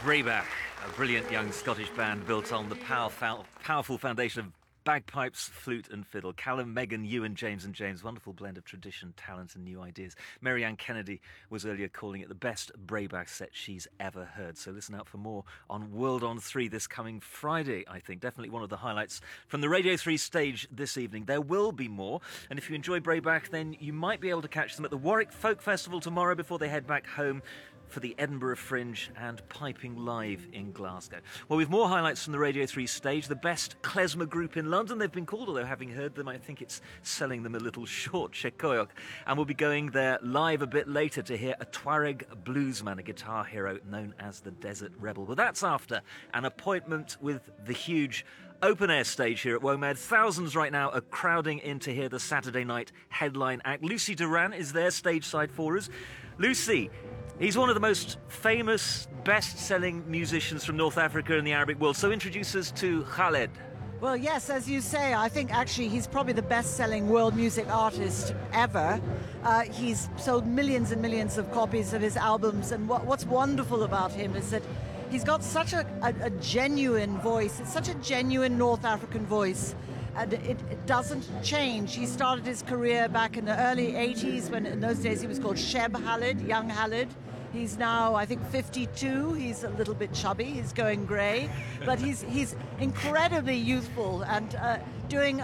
Brayback, a brilliant young Scottish band built on the powerful foundation of bagpipes, flute and fiddle. Callum, Megan, Ewan, James and James. Wonderful blend of tradition, talent and new ideas. Marianne Kennedy was earlier calling it the best Brayback set she's ever heard. So listen out for more on World on 3 this coming Friday, I think. Definitely one of the highlights from the Radio 3 stage this evening. There will be more. And if you enjoy Brayback, then you might be able to catch them at the Warwick Folk Festival tomorrow before they head back home for the Edinburgh Fringe and Piping Live in Glasgow. Well, we've more highlights from the Radio 3 stage. The best klezmer group in London, they've been called, although having heard them, I think it's selling them a little short, Shekoyok. And we'll be going there live a bit later to hear a Tuareg bluesman, a guitar hero known as the Desert Rebel. Well, that's after an appointment with the huge open-air stage here at WOMAD. Thousands right now are crowding in to hear the Saturday night headline act. Lucy Duran is there stage side for us. Lucy, he's one of the most famous, best-selling musicians from North Africa and the Arabic world. So introduce us to Khaled. Well, yes, as you say, I think actually he's probably the best-selling world music artist ever. He's sold millions and millions of copies of his albums, and what's wonderful about him is that he's got such a genuine voice. It's such a genuine North African voice, and it doesn't change. He started his career back in the early 80s, when in those days he was called Sheb Khaled, young Khaled. He's now, I think, 52. He's a little bit chubby. He's going grey. But he's incredibly youthful and doing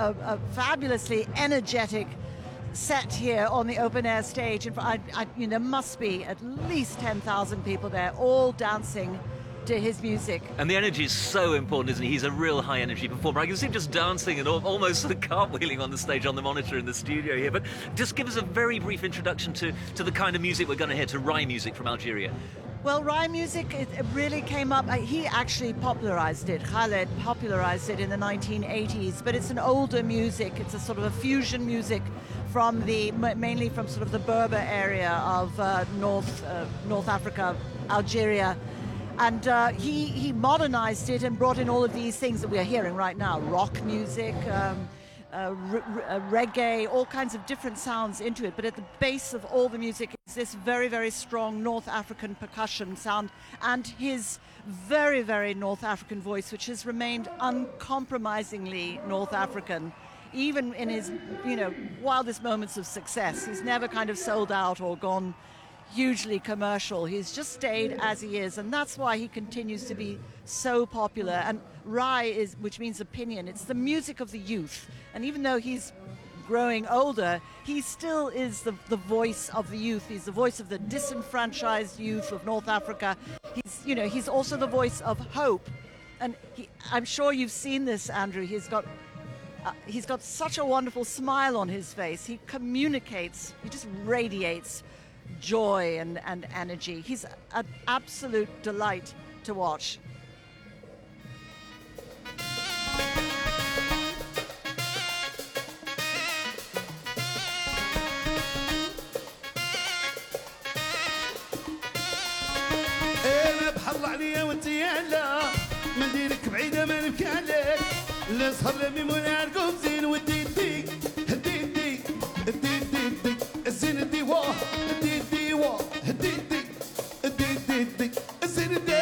a fabulously energetic set here on the open-air stage. And there must be at least 10,000 people there, all dancing to his music. And the energy is so important, isn't he? He's a real high-energy performer. I can see him just dancing and almost sort of cartwheeling on the stage on the monitor in the studio here. But just give us a very brief introduction to the kind of music we're going to hear, to Rai music from Algeria. Well, Rai music, it really came up. He actually popularized it. Khaled popularized it in the 1980s, but it's an older music. It's a sort of a fusion music from mainly from sort of the Berber area of North Africa, Algeria. And he modernized it and brought in all of these things that we are hearing right now, rock music, reggae, all kinds of different sounds into it. But at the base of all the music is this very, very strong North African percussion sound and his very, very North African voice, which has remained uncompromisingly North African, even in his, wildest moments of success. He's never kind of sold out or gone hugely commercial. He's just stayed as he is, and that's why he continues to be so popular. And Rai which means opinion, it's the music of the youth. And even though he's growing older, he still is the voice of the youth. He's the voice of the disenfranchised youth of North Africa. He's also the voice of hope. And I'm sure you've seen this, Andrew. He's got such a wonderful smile on his face. He communicates, he just radiates joy and energy. He's an absolute delight to watch. انا بحر عليا وانت يالا من ديرك بعيده ما نبكي عليك لا صحاب لا ميمون عاركم زين ودي دي هدي دي هدي دي دي الزين دي واه هدي دي واه هدي دي هدي دي دي الزين دي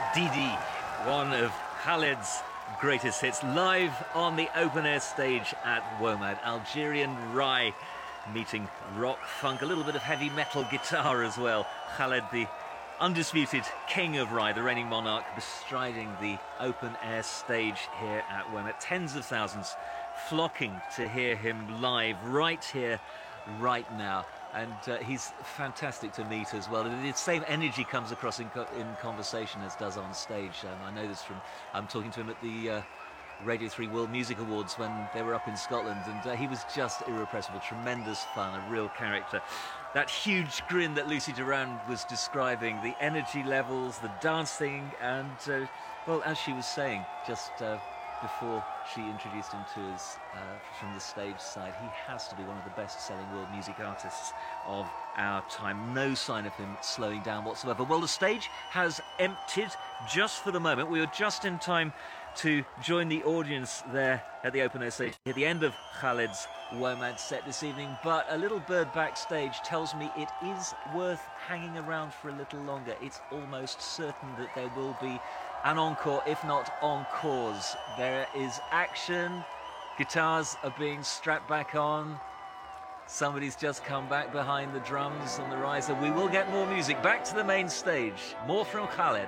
Didi, one of Khaled's greatest hits, live on the open-air stage at WOMAD. Algerian Rai meeting rock, funk, a little bit of heavy metal guitar as well. Khaled, the undisputed king of Rai, the reigning monarch, bestriding the open-air stage here at WOMAD. Tens of thousands flocking to hear him live right here, right now. And he's fantastic to meet as well. The same energy comes across in conversation as does on stage. I know this from talking to him at the Radio 3 World Music Awards when they were up in Scotland, and he was just irrepressible, tremendous fun, a real character. That huge grin that Lucy Durand was describing, the energy levels, the dancing, and, well, as she was saying, just before she introduced him to us from the stage side, he has to be one of the best-selling world music artists of our time. No sign of him slowing down whatsoever. Well, the stage has emptied just for the moment. We were just in time to join the audience there at the open air stage at the end of Khaled's WOMAD set this evening, but a little bird backstage tells me it is worth hanging around for a little longer. It's almost certain that there will be an encore, if not encores. There is action. Guitars are being strapped back on. Somebody's just come back behind the drums and the riser. We will get more music. Back to the main stage. More from Khaled.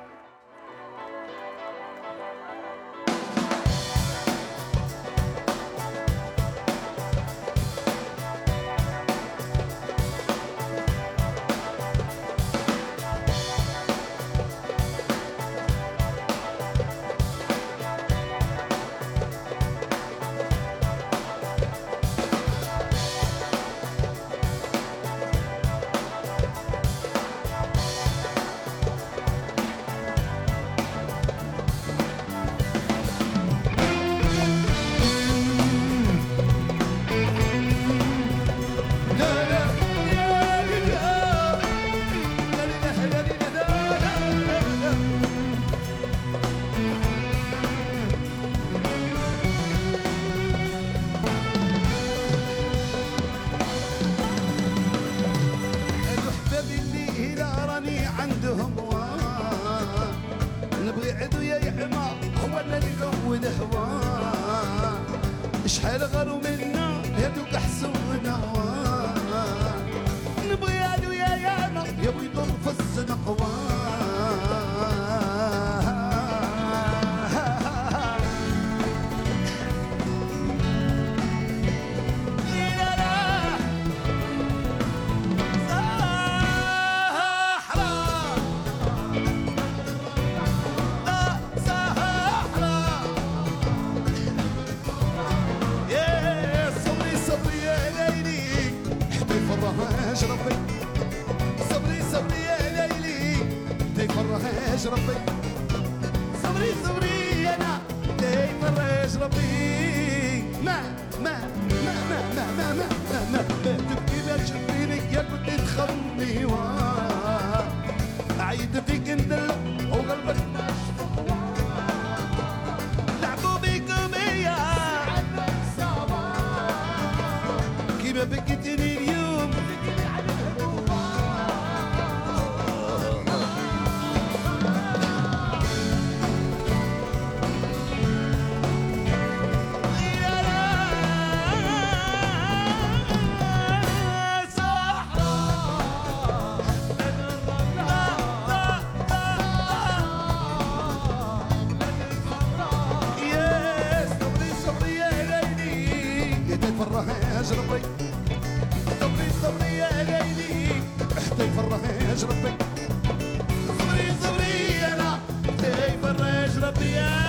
شحال غاروا منا هادوك حسونا نبغي علو يا يانا يا بيض في الزنقوان ربي صبري صبري انا تيفرج ربي ما تبكي لا تشوفيني يا كنت تخمني عيد فيك ندلع وقلبك لعبوا بيكم يا كيما بكيتني اليوم ربي صبري صبري يا ليلي حتى يفرج ربي صبري صبري انا حتى يفرج ربي